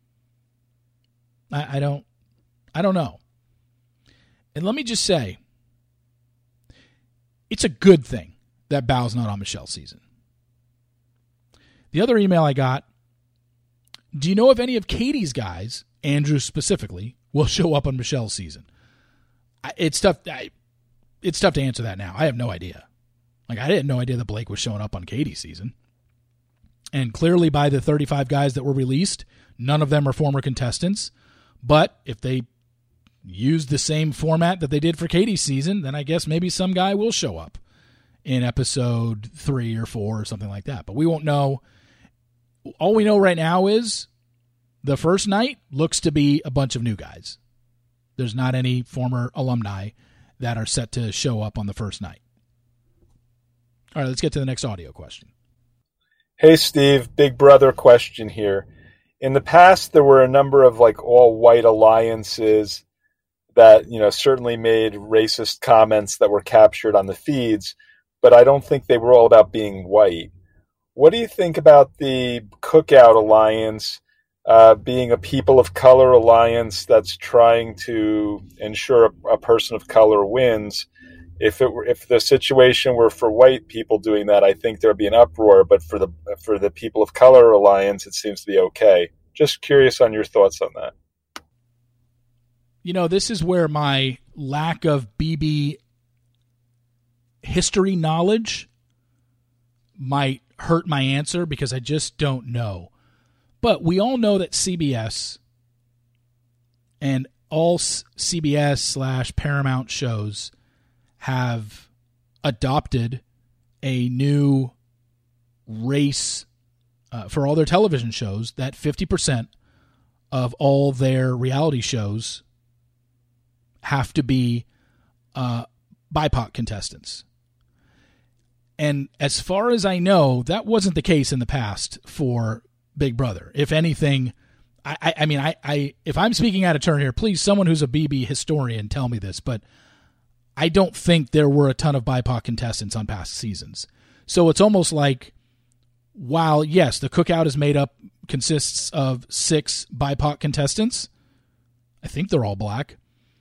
I, I don't, I don't know. And let me just say, it's a good thing that Bao's not on Michelle's season. The other email I got, do you know if any of Katie's guys, Andrew specifically, will show up on Michelle's season? I, it's tough. I, it's tough to answer that now. I have no idea. Like, I had no idea that Blake was showing up on Katie's season. And clearly by the thirty-five guys that were released, none of them are former contestants. But if they use the same format that they did for Katie's season, then I guess maybe some guy will show up in episode three or four or something like that. But we won't know. All we know right now is the first night looks to be a bunch of new guys. There's not any former alumni that are set to show up on the first night. All right, let's get to the next audio question. Hey, Steve, Big Brother question here. In the past, there were a number of like all-white alliances that, you know, certainly made racist comments that were captured on the feeds, but I don't think they were all about being white. What do you think about the Cookout Alliance uh, being a people of color alliance that's trying to ensure a, a person of color wins? If it were, if the situation were for white people doing that, I think there'd be an uproar. But for the for the People of Color Alliance, it seems to be okay. Just curious on your thoughts on that. You know, this is where my lack of B B history knowledge might hurt my answer because I just don't know. But we all know that C B S and all C B S slash Paramount shows have adopted a new race uh, for all their television shows, that fifty percent of all their reality shows have to be uh, B I P O C contestants. And as far as I know, that wasn't the case in the past for Big Brother. If anything, I, I, I mean, I, I, if I'm speaking out of turn here, please, someone who's a B B historian, tell me this, but I don't think there were a ton of B I P O C contestants on past seasons. So it's almost like, while, yes, the cookout is made up, consists of six B I P O C contestants, I think they're all black.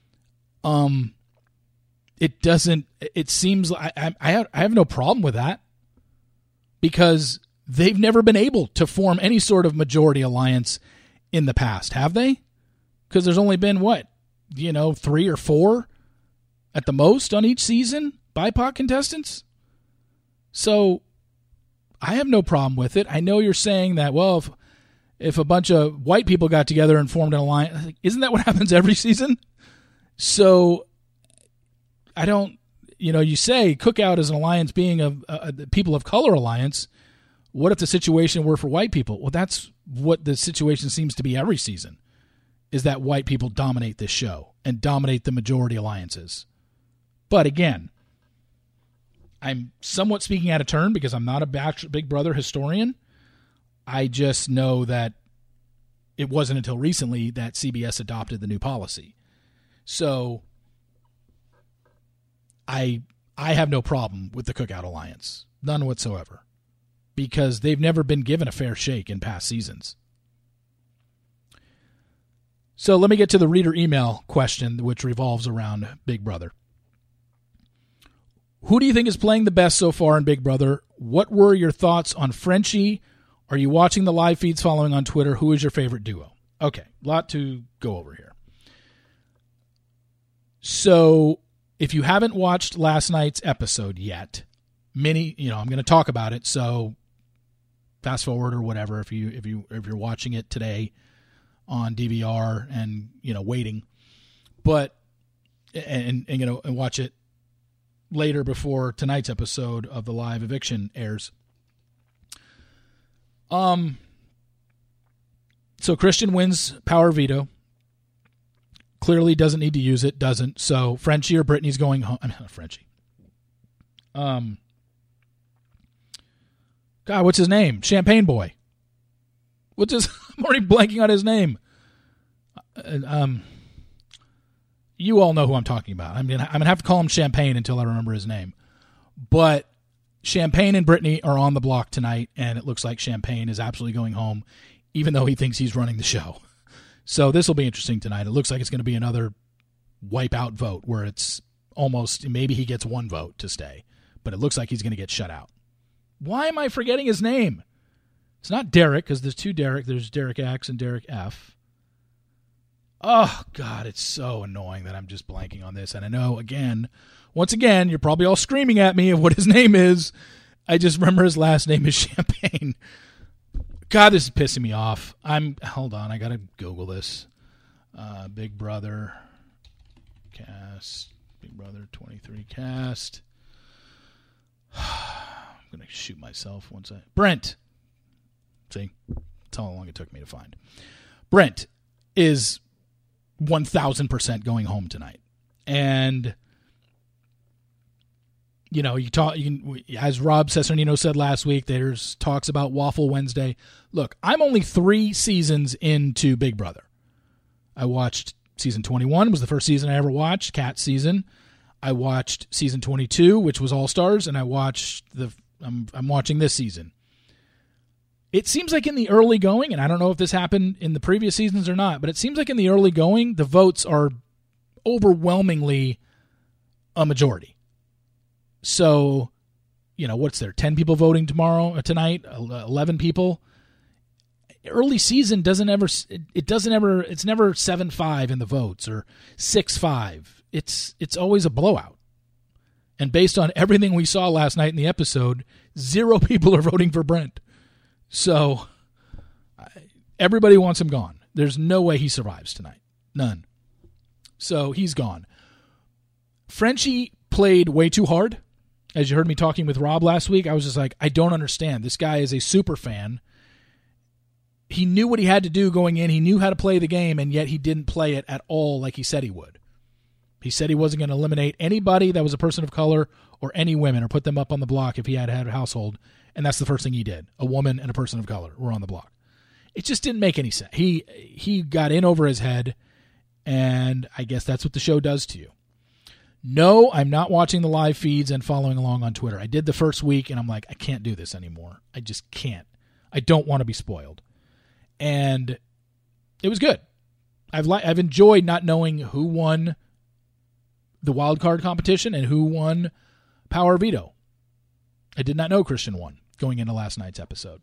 Um, it doesn't, it seems, I, I, I have, I have no problem with that because they've never been able to form any sort of majority alliance in the past, have they? Because there's only been, what, you know, three or four at the most on each season, B I P O C contestants? So I have no problem with it. I know you're saying that, well, if, if a bunch of white people got together and formed an alliance, isn't that what happens every season? So I don't, you know, you say cookout is an alliance being a, a, a People of Color alliance. What if the situation were for white people? Well, that's what the situation seems to be every season, is that white people dominate this show and dominate the majority alliances. But again, I'm somewhat speaking out of turn because I'm not a Big Brother historian. I just know that it wasn't until recently that C B S adopted the new policy. So I I have no problem with the Cookout Alliance. None whatsoever. Because they've never been given a fair shake in past seasons. So let me get to the reader email question, which revolves around Big Brother. Who do you think is playing the best so far in Big Brother? What were your thoughts on Frenchie? Are you watching the live feeds following on Twitter? Who is your favorite duo? Okay, a lot to go over here. So if you haven't watched last night's episode yet, many, you know, I'm going to talk about it. So fast forward or whatever if you if you if you're watching it today on D V R and you know waiting, but and and you know and watch it later before tonight's episode of the live eviction airs. Um. So Christian wins power veto. Clearly doesn't need to use it. Doesn't. So Frenchie or Brittany's going home. I mean, not Frenchie. Um. God, what's his name? Champagne Boy. What's his? I'm already blanking on his name. Uh, um. You all know who I'm talking about. I mean, I'm gonna have to call him Champagne until I remember his name. But Champagne and Brittany are on the block tonight, and it looks like Champagne is absolutely going home, even though he thinks he's running the show. So this will be interesting tonight. It looks like it's going to be another wipeout vote where it's almost, maybe he gets one vote to stay, but it looks like he's going to get shut out. Why am I forgetting his name? It's not Derek, because there's two Derek. There's Derek X and Derek F. Oh, God, it's so annoying that I'm just blanking on this. And I know, again, once again, you're probably all screaming at me of what his name is. I just remember his last name is Champagne. God, this is pissing me off. I'm, hold on, I got to Google this. Uh, Big Brother cast, Big Brother twenty-three cast. I'm going to shoot myself once I, Brent. See, that's how long it took me to find. Brent is one thousand percent going home tonight. And, you know, you talk, you can, as Rob Cesarnino said last week, there's talks about Waffle Wednesday. Look, I'm only three seasons into Big Brother. I watched season twenty-one, was the first season I ever watched, Cat season. I watched season twenty-two, which was All Stars, and I watched the, I'm, I'm watching this season. It seems like in the early going, and I don't know if this happened in the previous seasons or not, but it seems like in the early going, the votes are overwhelmingly a majority. So, you know, what's there? ten people voting tomorrow or tonight? eleven people? Early season doesn't ever, it doesn't ever, it's never seven five in the votes or six five. It's, it's always a blowout. And based on everything we saw last night in the episode, zero people are voting for Brent. So everybody wants him gone. There's no way he survives tonight. None. So he's gone. Frenchie played way too hard. As you heard me talking with Rob last week, I was just like, I don't understand. This guy is a super fan. He knew what he had to do going in. He knew how to play the game, and yet he didn't play it at all like he said he would. He said he wasn't going to eliminate anybody that was a person of color or any women or put them up on the block if he had had a household, and that's the first thing he did. A woman and a person of color were on the block. It just didn't make any sense. He he got in over his head, and I guess that's what the show does to you. No, I'm not watching the live feeds and following along on Twitter. I did the first week, and I'm like, I can't do this anymore. I just can't. I don't want to be spoiled. And it was good. I've li- I've enjoyed not knowing who won the wild card competition and who won Power Veto. I did not know Christian won going into last night's episode.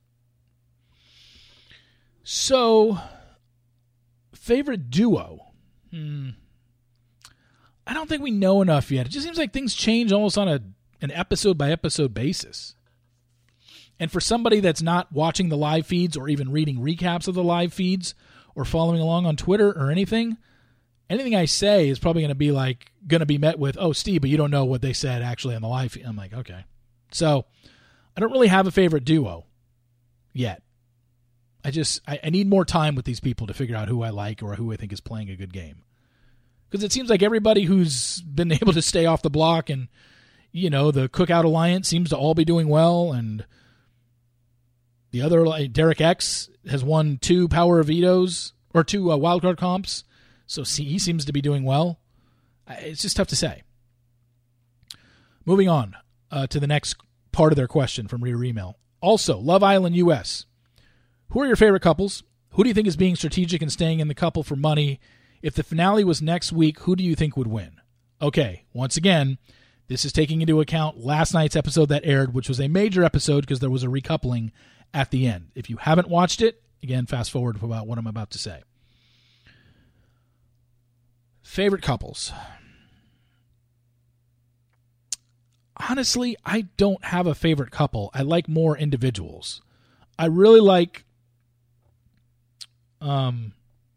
So, favorite duo. Hmm. I don't think we know enough yet. It just seems like things change almost on a an episode by episode basis. And for somebody that's not watching the live feeds or even reading recaps of the live feeds or following along on Twitter or anything, anything I say is probably going to be like going to be met with, "Oh, Steve, but you don't know what they said actually on the live feed." I'm like, okay. So I don't really have a favorite duo yet. I just I, I need more time with these people to figure out who I like or who I think is playing a good game. Because it seems like everybody who's been able to stay off the block and, you know, the Cookout Alliance seems to all be doing well. And the other, like Derek X, has won two Power Vetoes or two uh, wildcard comps. So he seems to be doing well. It's just tough to say. Moving on uh, to the next part of their question from reader email. Also, Love Island U S. Who are your favorite couples? Who do you think is being strategic and staying in the couple for money? If the finale was next week, who do you think would win? Okay, once again, this is taking into account last night's episode that aired, which was a major episode because there was a recoupling at the end. If you haven't watched it, again, fast forward about what I'm about to say. Favorite couples. Honestly, I don't have a favorite couple. I like more individuals. I really like um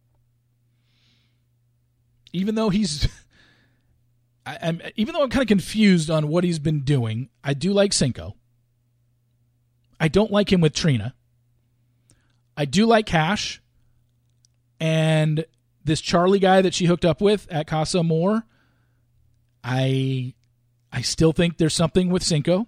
even though he's I, I'm even though I'm kind of confused on what he's been doing, I do like Cinco. I don't like him with Trina. I do like Cash. And this Charlie guy that she hooked up with at Casa Amor, I I still think there's something with Cinco.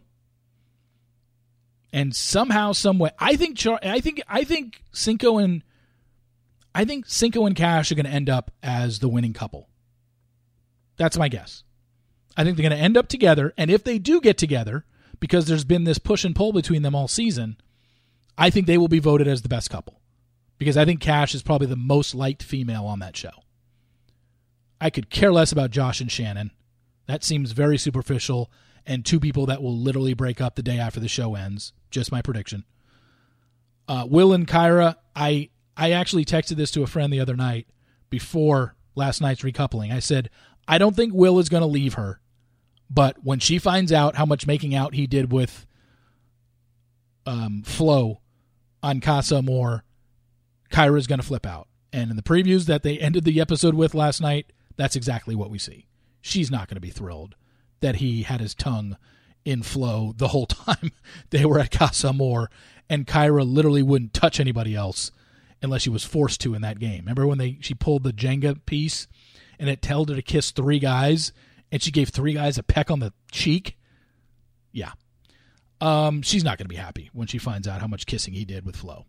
And somehow, some way, I think Char- I think I think Cinco and I think Cinco and Cash are going to end up as the winning couple. That's my guess. I think they're going to end up together, and if they do get together, because there's been this push and pull between them all season, I think they will be voted as the best couple. Because I think Cash is probably the most liked female on that show. I could care less about Josh and Shannon. That seems very superficial, and two people that will literally break up the day after the show ends. Just my prediction. Uh, Will and Kyra, I I actually texted this to a friend the other night before last night's recoupling. I said, I don't think Will is going to leave her, but when she finds out how much making out he did with um, Flo on Casa Amor, Kyra is going to flip out. And in the previews that they ended the episode with last night, that's exactly what we see. She's not going to be thrilled that he had his tongue in Flo the whole time they were at Casa Amor, and Kyra literally wouldn't touch anybody else unless she was forced to in that game. Remember when they she pulled the Jenga piece and it told her to kiss three guys and she gave three guys a peck on the cheek? Yeah. Um, she's not going to be happy when she finds out how much kissing he did with Flo.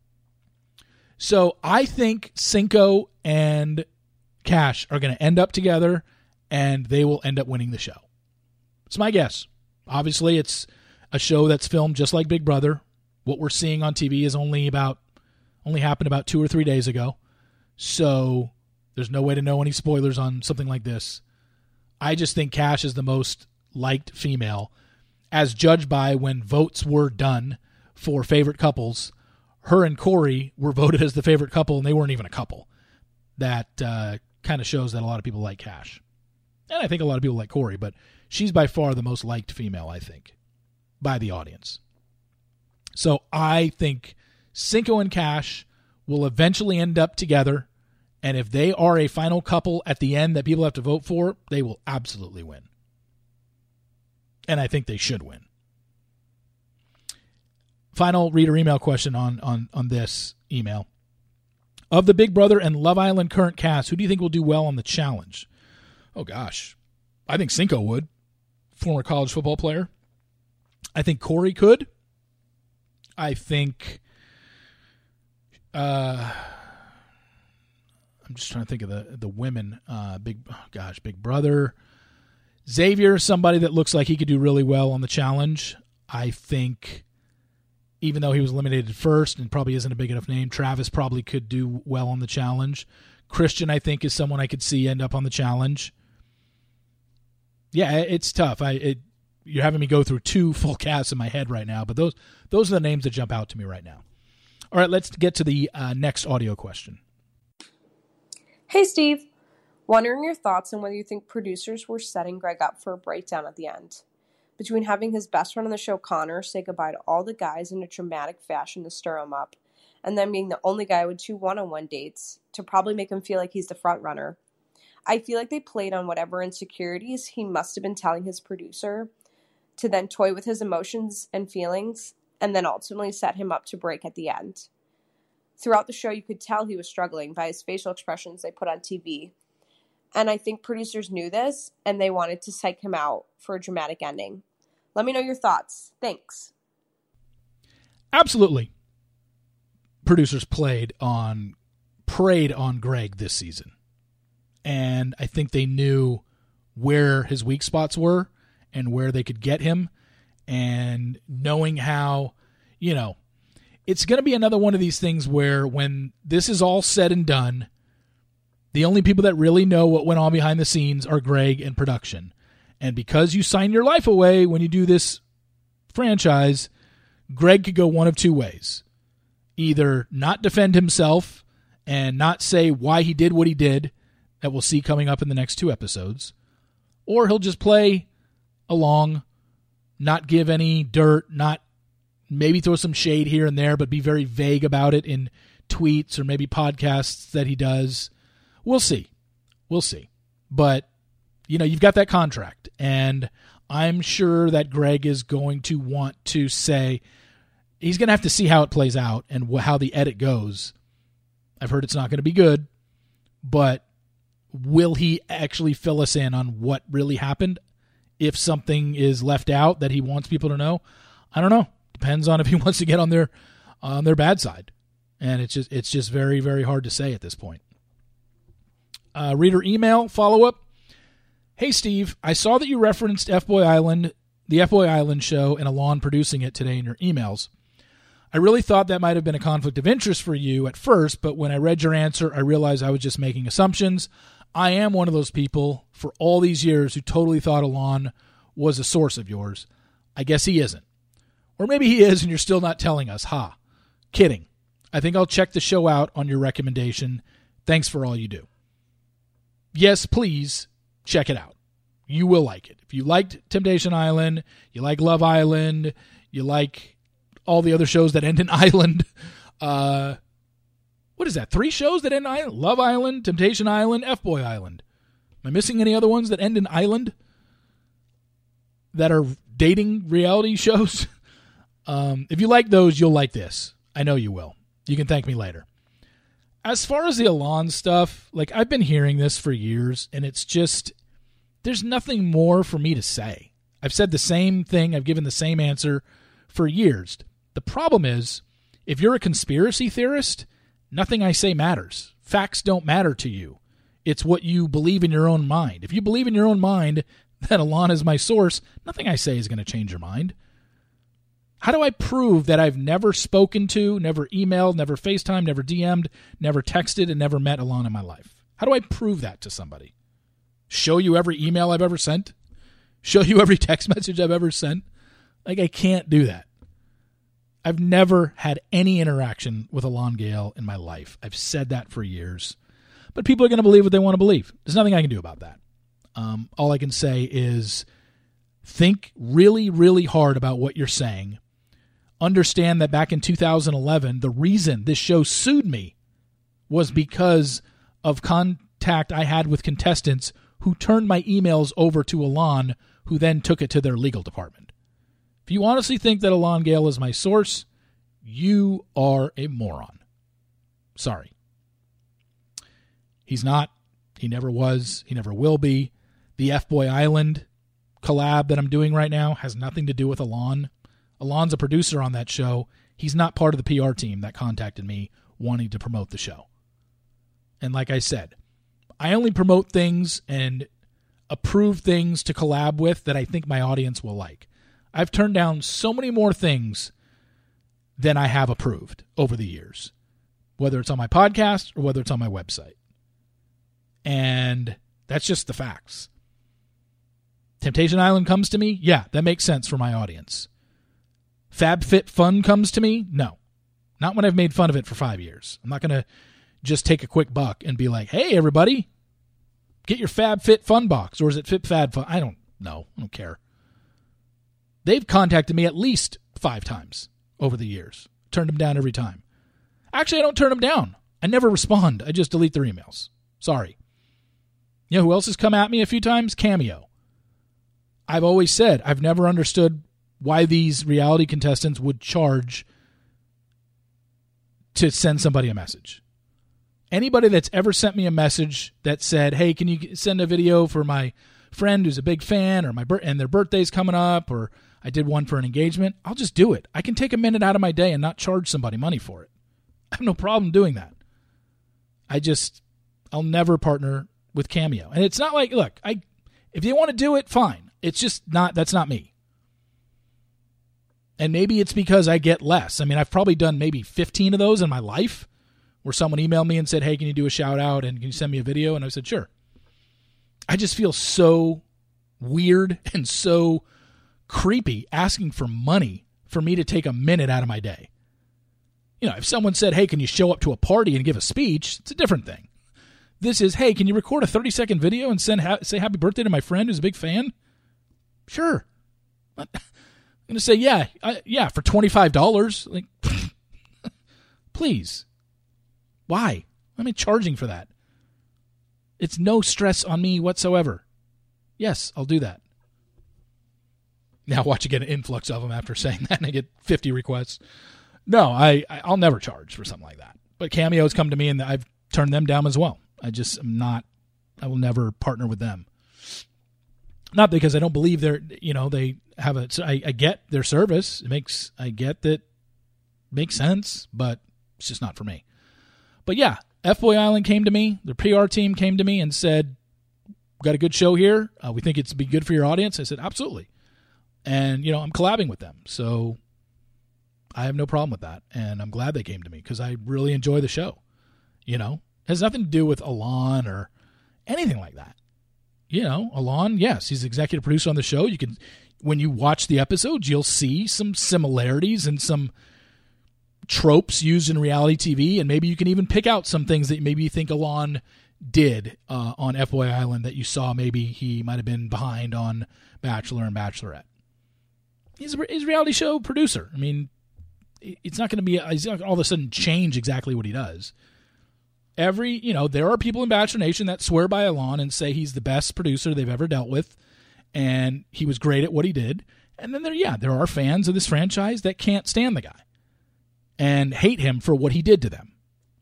So I think Cinco and Cash are going to end up together and they will end up winning the show. It's my guess. Obviously, it's a show that's filmed just like Big Brother. What we're seeing on T V is only about only happened about two or three days ago. So there's no way to know any spoilers on something like this. I just think Cash is the most liked female, as judged by when votes were done for favorite couples. Her and Corey were voted as the favorite couple, and they weren't even a couple. That uh, kind of shows that a lot of people like Cash. And I think a lot of people like Corey, but she's by far the most liked female, I think, by the audience. So I think Cinco and Cash will eventually end up together, and if they are a final couple at the end that people have to vote for, they will absolutely win. And I think they should win. Final reader email question on, on, on this email. Of the Big Brother and Love Island current cast, who do you think will do well on the challenge? Oh, gosh. I think Cinco would. Former college football player. I think Corey could. I think... Uh, I'm just trying to think of the the women. Uh, big, oh gosh, Big Brother. Xavier, somebody that looks like he could do really well on the challenge. I think, even though he was eliminated first and probably isn't a big enough name, Travis probably could do well on the challenge. Christian, I think, is someone I could see end up on the challenge. Yeah, it's tough. I it, you're having me go through two full casts in my head right now, but those those are the names that jump out to me right now. All right, let's get to the uh, next audio question. Hey, Steve. Wondering your thoughts on whether you think producers were setting Greg up for a breakdown at the end. Between having his best friend on the show, Connor, say goodbye to all the guys in a dramatic fashion to stir him up, and then being the only guy with two one-on-one dates to probably make him feel like he's the front runner. I feel like they played on whatever insecurities he must have been telling his producer to then toy with his emotions and feelings, and then ultimately set him up to break at the end. Throughout the show, you could tell he was struggling by his facial expressions they put on T V. And I think producers knew this, and they wanted to psych him out for a dramatic ending. Let me know your thoughts. Thanks. Absolutely. Producers played on, preyed on Greg this season. And I think they knew where his weak spots were and where they could get him. And knowing how, you know, it's going to be another one of these things where when this is all said and done, the only people that really know what went on behind the scenes are Greg and production. And because you sign your life away when you do this franchise, Greg could go one of two ways. Either not defend himself and not say why he did what he did, that we'll see coming up in the next two episodes, or he'll just play along, not give any dirt, not maybe throw some shade here and there, but be very vague about it in tweets or maybe podcasts that he does. We'll see. We'll see. But, you know, you've got that contract, and I'm sure that Greg is going to want to say, he's going to have to see how it plays out and wh- how the edit goes. I've heard it's not going to be good, but will he actually fill us in on what really happened? If something is left out that he wants people to know, I don't know. Depends on if he wants to get on their on their bad side, and it's just it's just very very hard to say at this point. Uh, reader email follow up. Hey Steve, I saw that you referenced F-Boy Island, the F-Boy Island show, and Alon producing it today in your emails. I really thought that might have been a conflict of interest for you at first, but when I read your answer, I realized I was just making assumptions. I am one of those people for all these years who totally thought Alon was a source of yours. I guess he isn't. Or maybe he is and you're still not telling us. Ha. Kidding. I think I'll check the show out on your recommendation. Thanks for all you do. Yes, please check it out. You will like it. If you liked Temptation Island, you like Love Island, you like all the other shows that end in Island, uh, what is that? Three shows that end in Island? Love Island, Temptation Island, F-Boy Island. Am I missing any other ones that end in Island that are dating reality shows? um, if you like those, you'll like this. I know you will. You can thank me later. As far as the Alon stuff, like I've been hearing this for years, and it's just, there's nothing more for me to say. I've said the same thing. I've given the same answer for years. The problem is, if you're a conspiracy theorist, nothing I say matters. Facts don't matter to you. It's what you believe in your own mind. If you believe in your own mind that Alon is my source, nothing I say is going to change your mind. How do I prove that I've never spoken to, never emailed, never FaceTimed, never D M'd, never texted, and never met Alon in my life? How do I prove that to somebody? Show you every email I've ever sent? show you every text message I've ever sent. Like, I can't do that. I've never had any interaction with Elan Gale in my life. I've said that for years. But people are going to believe what they want to believe. There's nothing I can do about that. Um, all I can say is think really, really hard about what you're saying. Understand that back in two thousand eleven, the reason this show sued me was because of contact I had with contestants who turned my emails over to Elan, who then took it to their legal department. If you honestly think that Elan Gale is my source, you are a moron. Sorry. He's not. He never was. He never will be. The F-Boy Island collab that I'm doing right now has nothing to do with Elan. Elan's a producer on that show. He's not part of the P R team that contacted me wanting to promote the show. And like I said, I only promote things and approve things to collab with that I think my audience will like. I've turned down so many more things than I have approved over the years, whether it's on my podcast or whether it's on my website. And that's just the facts. Temptation Island comes to me? Yeah, that makes sense for my audience. FabFitFun comes to me? No. Not when I've made fun of it for five years. I'm not going to just take a quick buck and be like, hey, everybody, get your FabFitFun box. Or is it FitFadFun? I don't know. I don't care. They've contacted me at least five times over the years. Turned them down every time. Actually, I don't turn them down. I never respond. I just delete their emails. Sorry. You know who else has come at me a few times? Cameo. I've always said I've never understood why these reality contestants would charge to send somebody a message. Anybody that's ever sent me a message that said, hey, can you send a video for my friend who's a big fan, or my bir- and their birthday's coming up, or I did one for an engagement, I'll just do it. I can take a minute out of my day and not charge somebody money for it. I have no problem doing that. I just, I'll never partner with Cameo. And it's not like, look, I if they want to do it, fine. It's just not, that's not me. And maybe it's because I get less. I mean, I've probably done maybe fifteen of those in my life where someone emailed me and said, hey, can you do a shout out and can you send me a video? And I said, sure. I just feel so weird and so creepy asking for money for me to take a minute out of my day. You know, if someone said, hey, can you show up to a party and give a speech? It's a different thing. This is, hey, can you record a thirty-second video and send ha- say happy birthday to my friend who's a big fan? Sure. I'm going to say, yeah, I, yeah, for twenty-five dollars. Like, please. Why? Why am I charging for that? It's no stress on me whatsoever. Yes, I'll do that. Now watch you get an influx of them after saying that and I get fifty requests. No, I, I'll never charge for something like that. But Cameo's come to me and I've turned them down as well. I just am not, I will never partner with them. Not because I don't believe they're, you know, they have a, I, I get their service. It makes, I get that makes sense, but it's just not for me. But yeah, F-Boy Island came to me. Their P R team came to me and said, we've got a good show here. Uh, we think it's be good for your audience. I said, absolutely. And, you know, I'm collabing with them. So I have no problem with that. And I'm glad they came to me because I really enjoy the show. You know, it has nothing to do with Elan or anything like that. You know, Elan, yes, he's executive producer on the show. You can, when you watch the episodes, you'll see some similarities and some tropes used in reality T V, and maybe you can even pick out some things that maybe you think Elan did uh, on F-Boy Island that you saw maybe he might have been behind on Bachelor and Bachelorette. He's a, he's a reality show producer. I mean, it's not going to be, he's not all of a sudden change exactly what he does. Every, you know, there are people in Bachelor Nation that swear by Elan and say he's the best producer they've ever dealt with, and he was great at what he did. And then there, yeah, there are fans of this franchise that can't stand the guy and hate him for what he did to them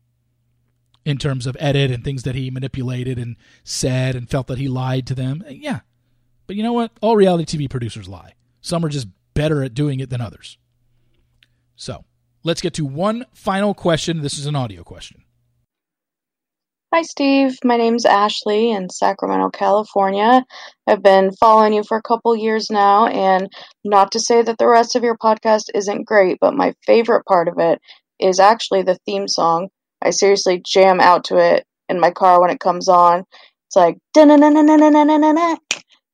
in terms of edit and things that he manipulated and said and felt that he lied to them. Yeah. But you know what? All reality T V producers lie. Some are just better at doing it than others. So let's get to one final question. This is an audio question. Hi, Steve. My name's Ashley in Sacramento, California. I've been following you for a couple years now, and not to say that the rest of your podcast isn't great, but my favorite part of it is actually the theme song. I seriously jam out to it in my car when it comes on. It's like, da-na-na-na-na-na-na-na-na.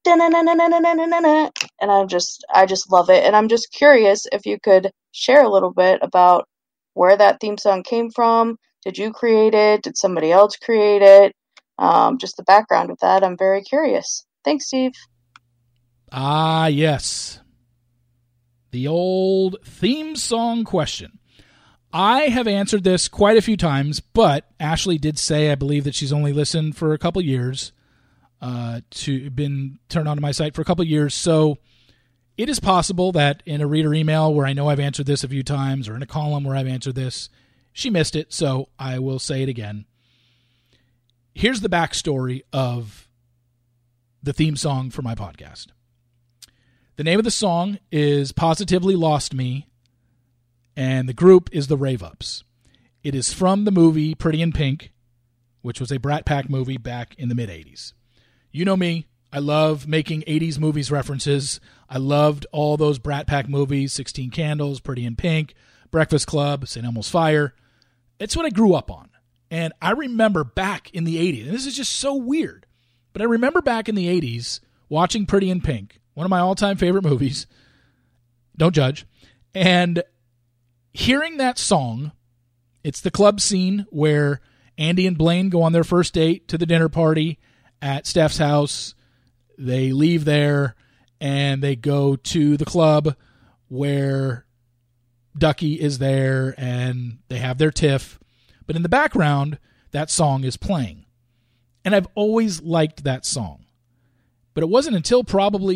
da-na-na-na-na-na-na-na, and I just I just love it. And I'm just curious if you could share a little bit about where that theme song came from. Did you create it? Did somebody else create it? Um, just the background of that. I'm very curious. Thanks, Steve. Ah, yes. The old theme song question. I have answered this quite a few times, but Ashley did say, I believe, that she's only listened for a couple years, uh, to been turned onto my site for a couple years. So it is possible that in a reader email where I know I've answered this a few times, or in a column where I've answered this, she missed it. So I will say it again. Here's the backstory of the theme song for my podcast. The name of the song is Positively Lost Me, and the group is the Rave Ups. It is from the movie Pretty in Pink, which was a Brat Pack movie back in the mid-eighties. You know me. I love making eighties movies references. I loved all those Brat Pack movies, sixteen Candles, Pretty in Pink, Breakfast Club, Saint Elmo's Fire. It's what I grew up on. And I remember back in the eighties, and this is just so weird, but I remember back in the eighties watching Pretty in Pink, one of my all-time favorite movies. Don't judge. And hearing that song, it's the club scene where Andy and Blaine go on their first date to the dinner party at Steph's house. They leave there and they go to the club where Ducky is there and they have their tiff. But in the background, that song is playing. And I've always liked that song. But it wasn't until probably,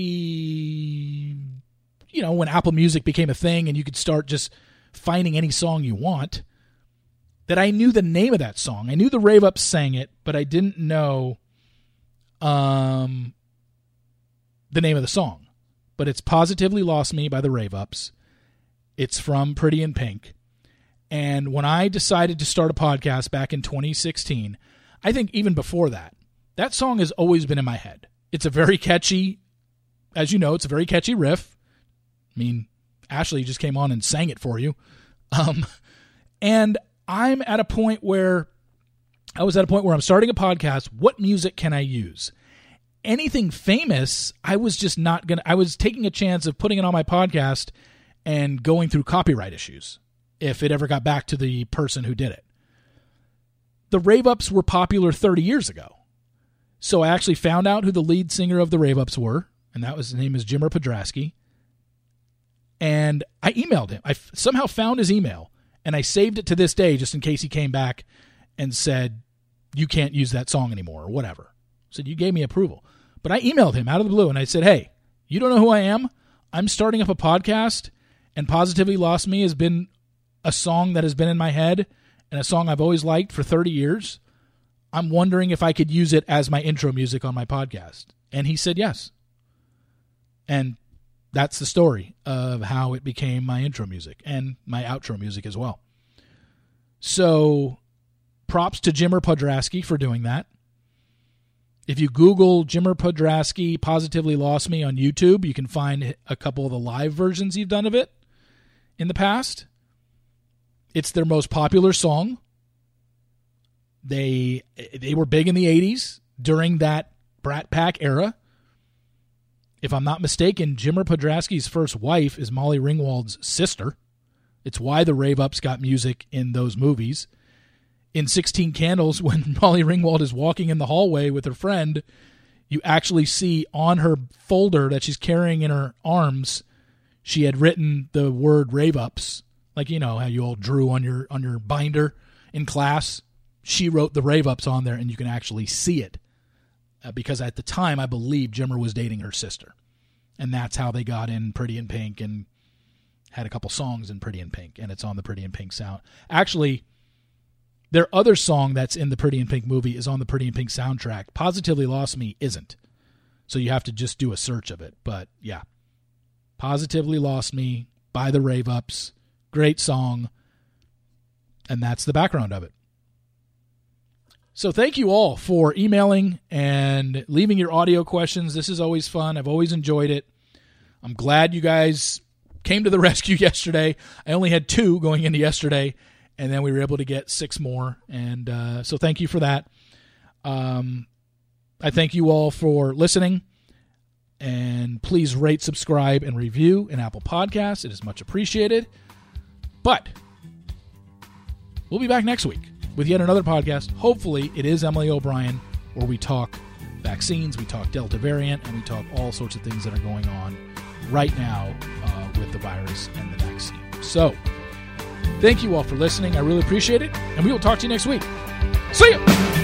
you know, when Apple Music became a thing and you could start just finding any song you want, that I knew the name of that song. I knew the Rave Ups sang it, but I didn't know um, the name of the song. But it's Positively Lost Me by the Rave Ups. It's from Pretty in Pink. And when I decided to start a podcast back in twenty sixteen, I think even before that, that song has always been in my head. It's a very catchy, as you know, it's a very catchy riff. I mean, Ashley just came on and sang it for you. Um, and I'm at a point where, I was at a point where I'm starting a podcast. What music can I use? Anything famous, I was just not going to, I was taking a chance of putting it on my podcast and going through copyright issues if it ever got back to the person who did it. The Rave Ups were popular thirty years ago. So I actually found out who the lead singer of the Rave Ups were, and that was, his name is Jimmer Podrasky. And I emailed him. I f- somehow found his email, and I saved it to this day just in case he came back and said, you can't use that song anymore or whatever. I said, you gave me approval. But I emailed him out of the blue, and I said, hey, you don't know who I am? I'm starting up a podcast, and Positively Lost Me has been a song that has been in my head and a song I've always liked for thirty years. I'm wondering if I could use it as my intro music on my podcast. And he said yes. And that's the story of how it became my intro music and my outro music as well. So props to Jimmer Podrasky for doing that. If you Google Jimmer Podrasky Positively Lost Me on YouTube, you can find a couple of the live versions you've done of it in the past. It's their most popular song. They they were big in the eighties during that Brat Pack era. If I'm not mistaken, Jimmer Podrasky's first wife is Molly Ringwald's sister. It's why the Rave Ups got music in those movies. In sixteen Candles, when Molly Ringwald is walking in the hallway with her friend, you actually see on her folder that she's carrying in her arms, she had written the word Rave Ups. Like, you know, how you all drew on your on your binder in class. She wrote the Rave Ups on there, and you can actually see it. Uh, because at the time, I believe Jimmer was dating her sister. And that's how they got in Pretty in Pink and had a couple songs in Pretty in Pink. And it's on the Pretty in Pink sound. Actually, their other song that's in the Pretty in Pink movie is on the Pretty in Pink soundtrack. Positively Lost Me isn't. So you have to just do a search of it. But, yeah. Positively Lost Me by the Rave Ups. Great song. And that's the background of it. So thank you all for emailing and leaving your audio questions. This is always fun. I've always enjoyed it. I'm glad you guys came to the rescue yesterday. I only had two going into yesterday, and then we were able to get six more. And uh, so thank you for that. Um, I thank you all for listening. And please rate, subscribe, and review in Apple Podcasts. It is much appreciated. But we'll be back next week with yet another podcast. Hopefully, it is Emily O'Brien, where we talk vaccines, we talk Delta variant, and we talk all sorts of things that are going on right now uh, with the virus and the vaccine. So, thank you all for listening. I really appreciate it, and we will talk to you next week. See ya!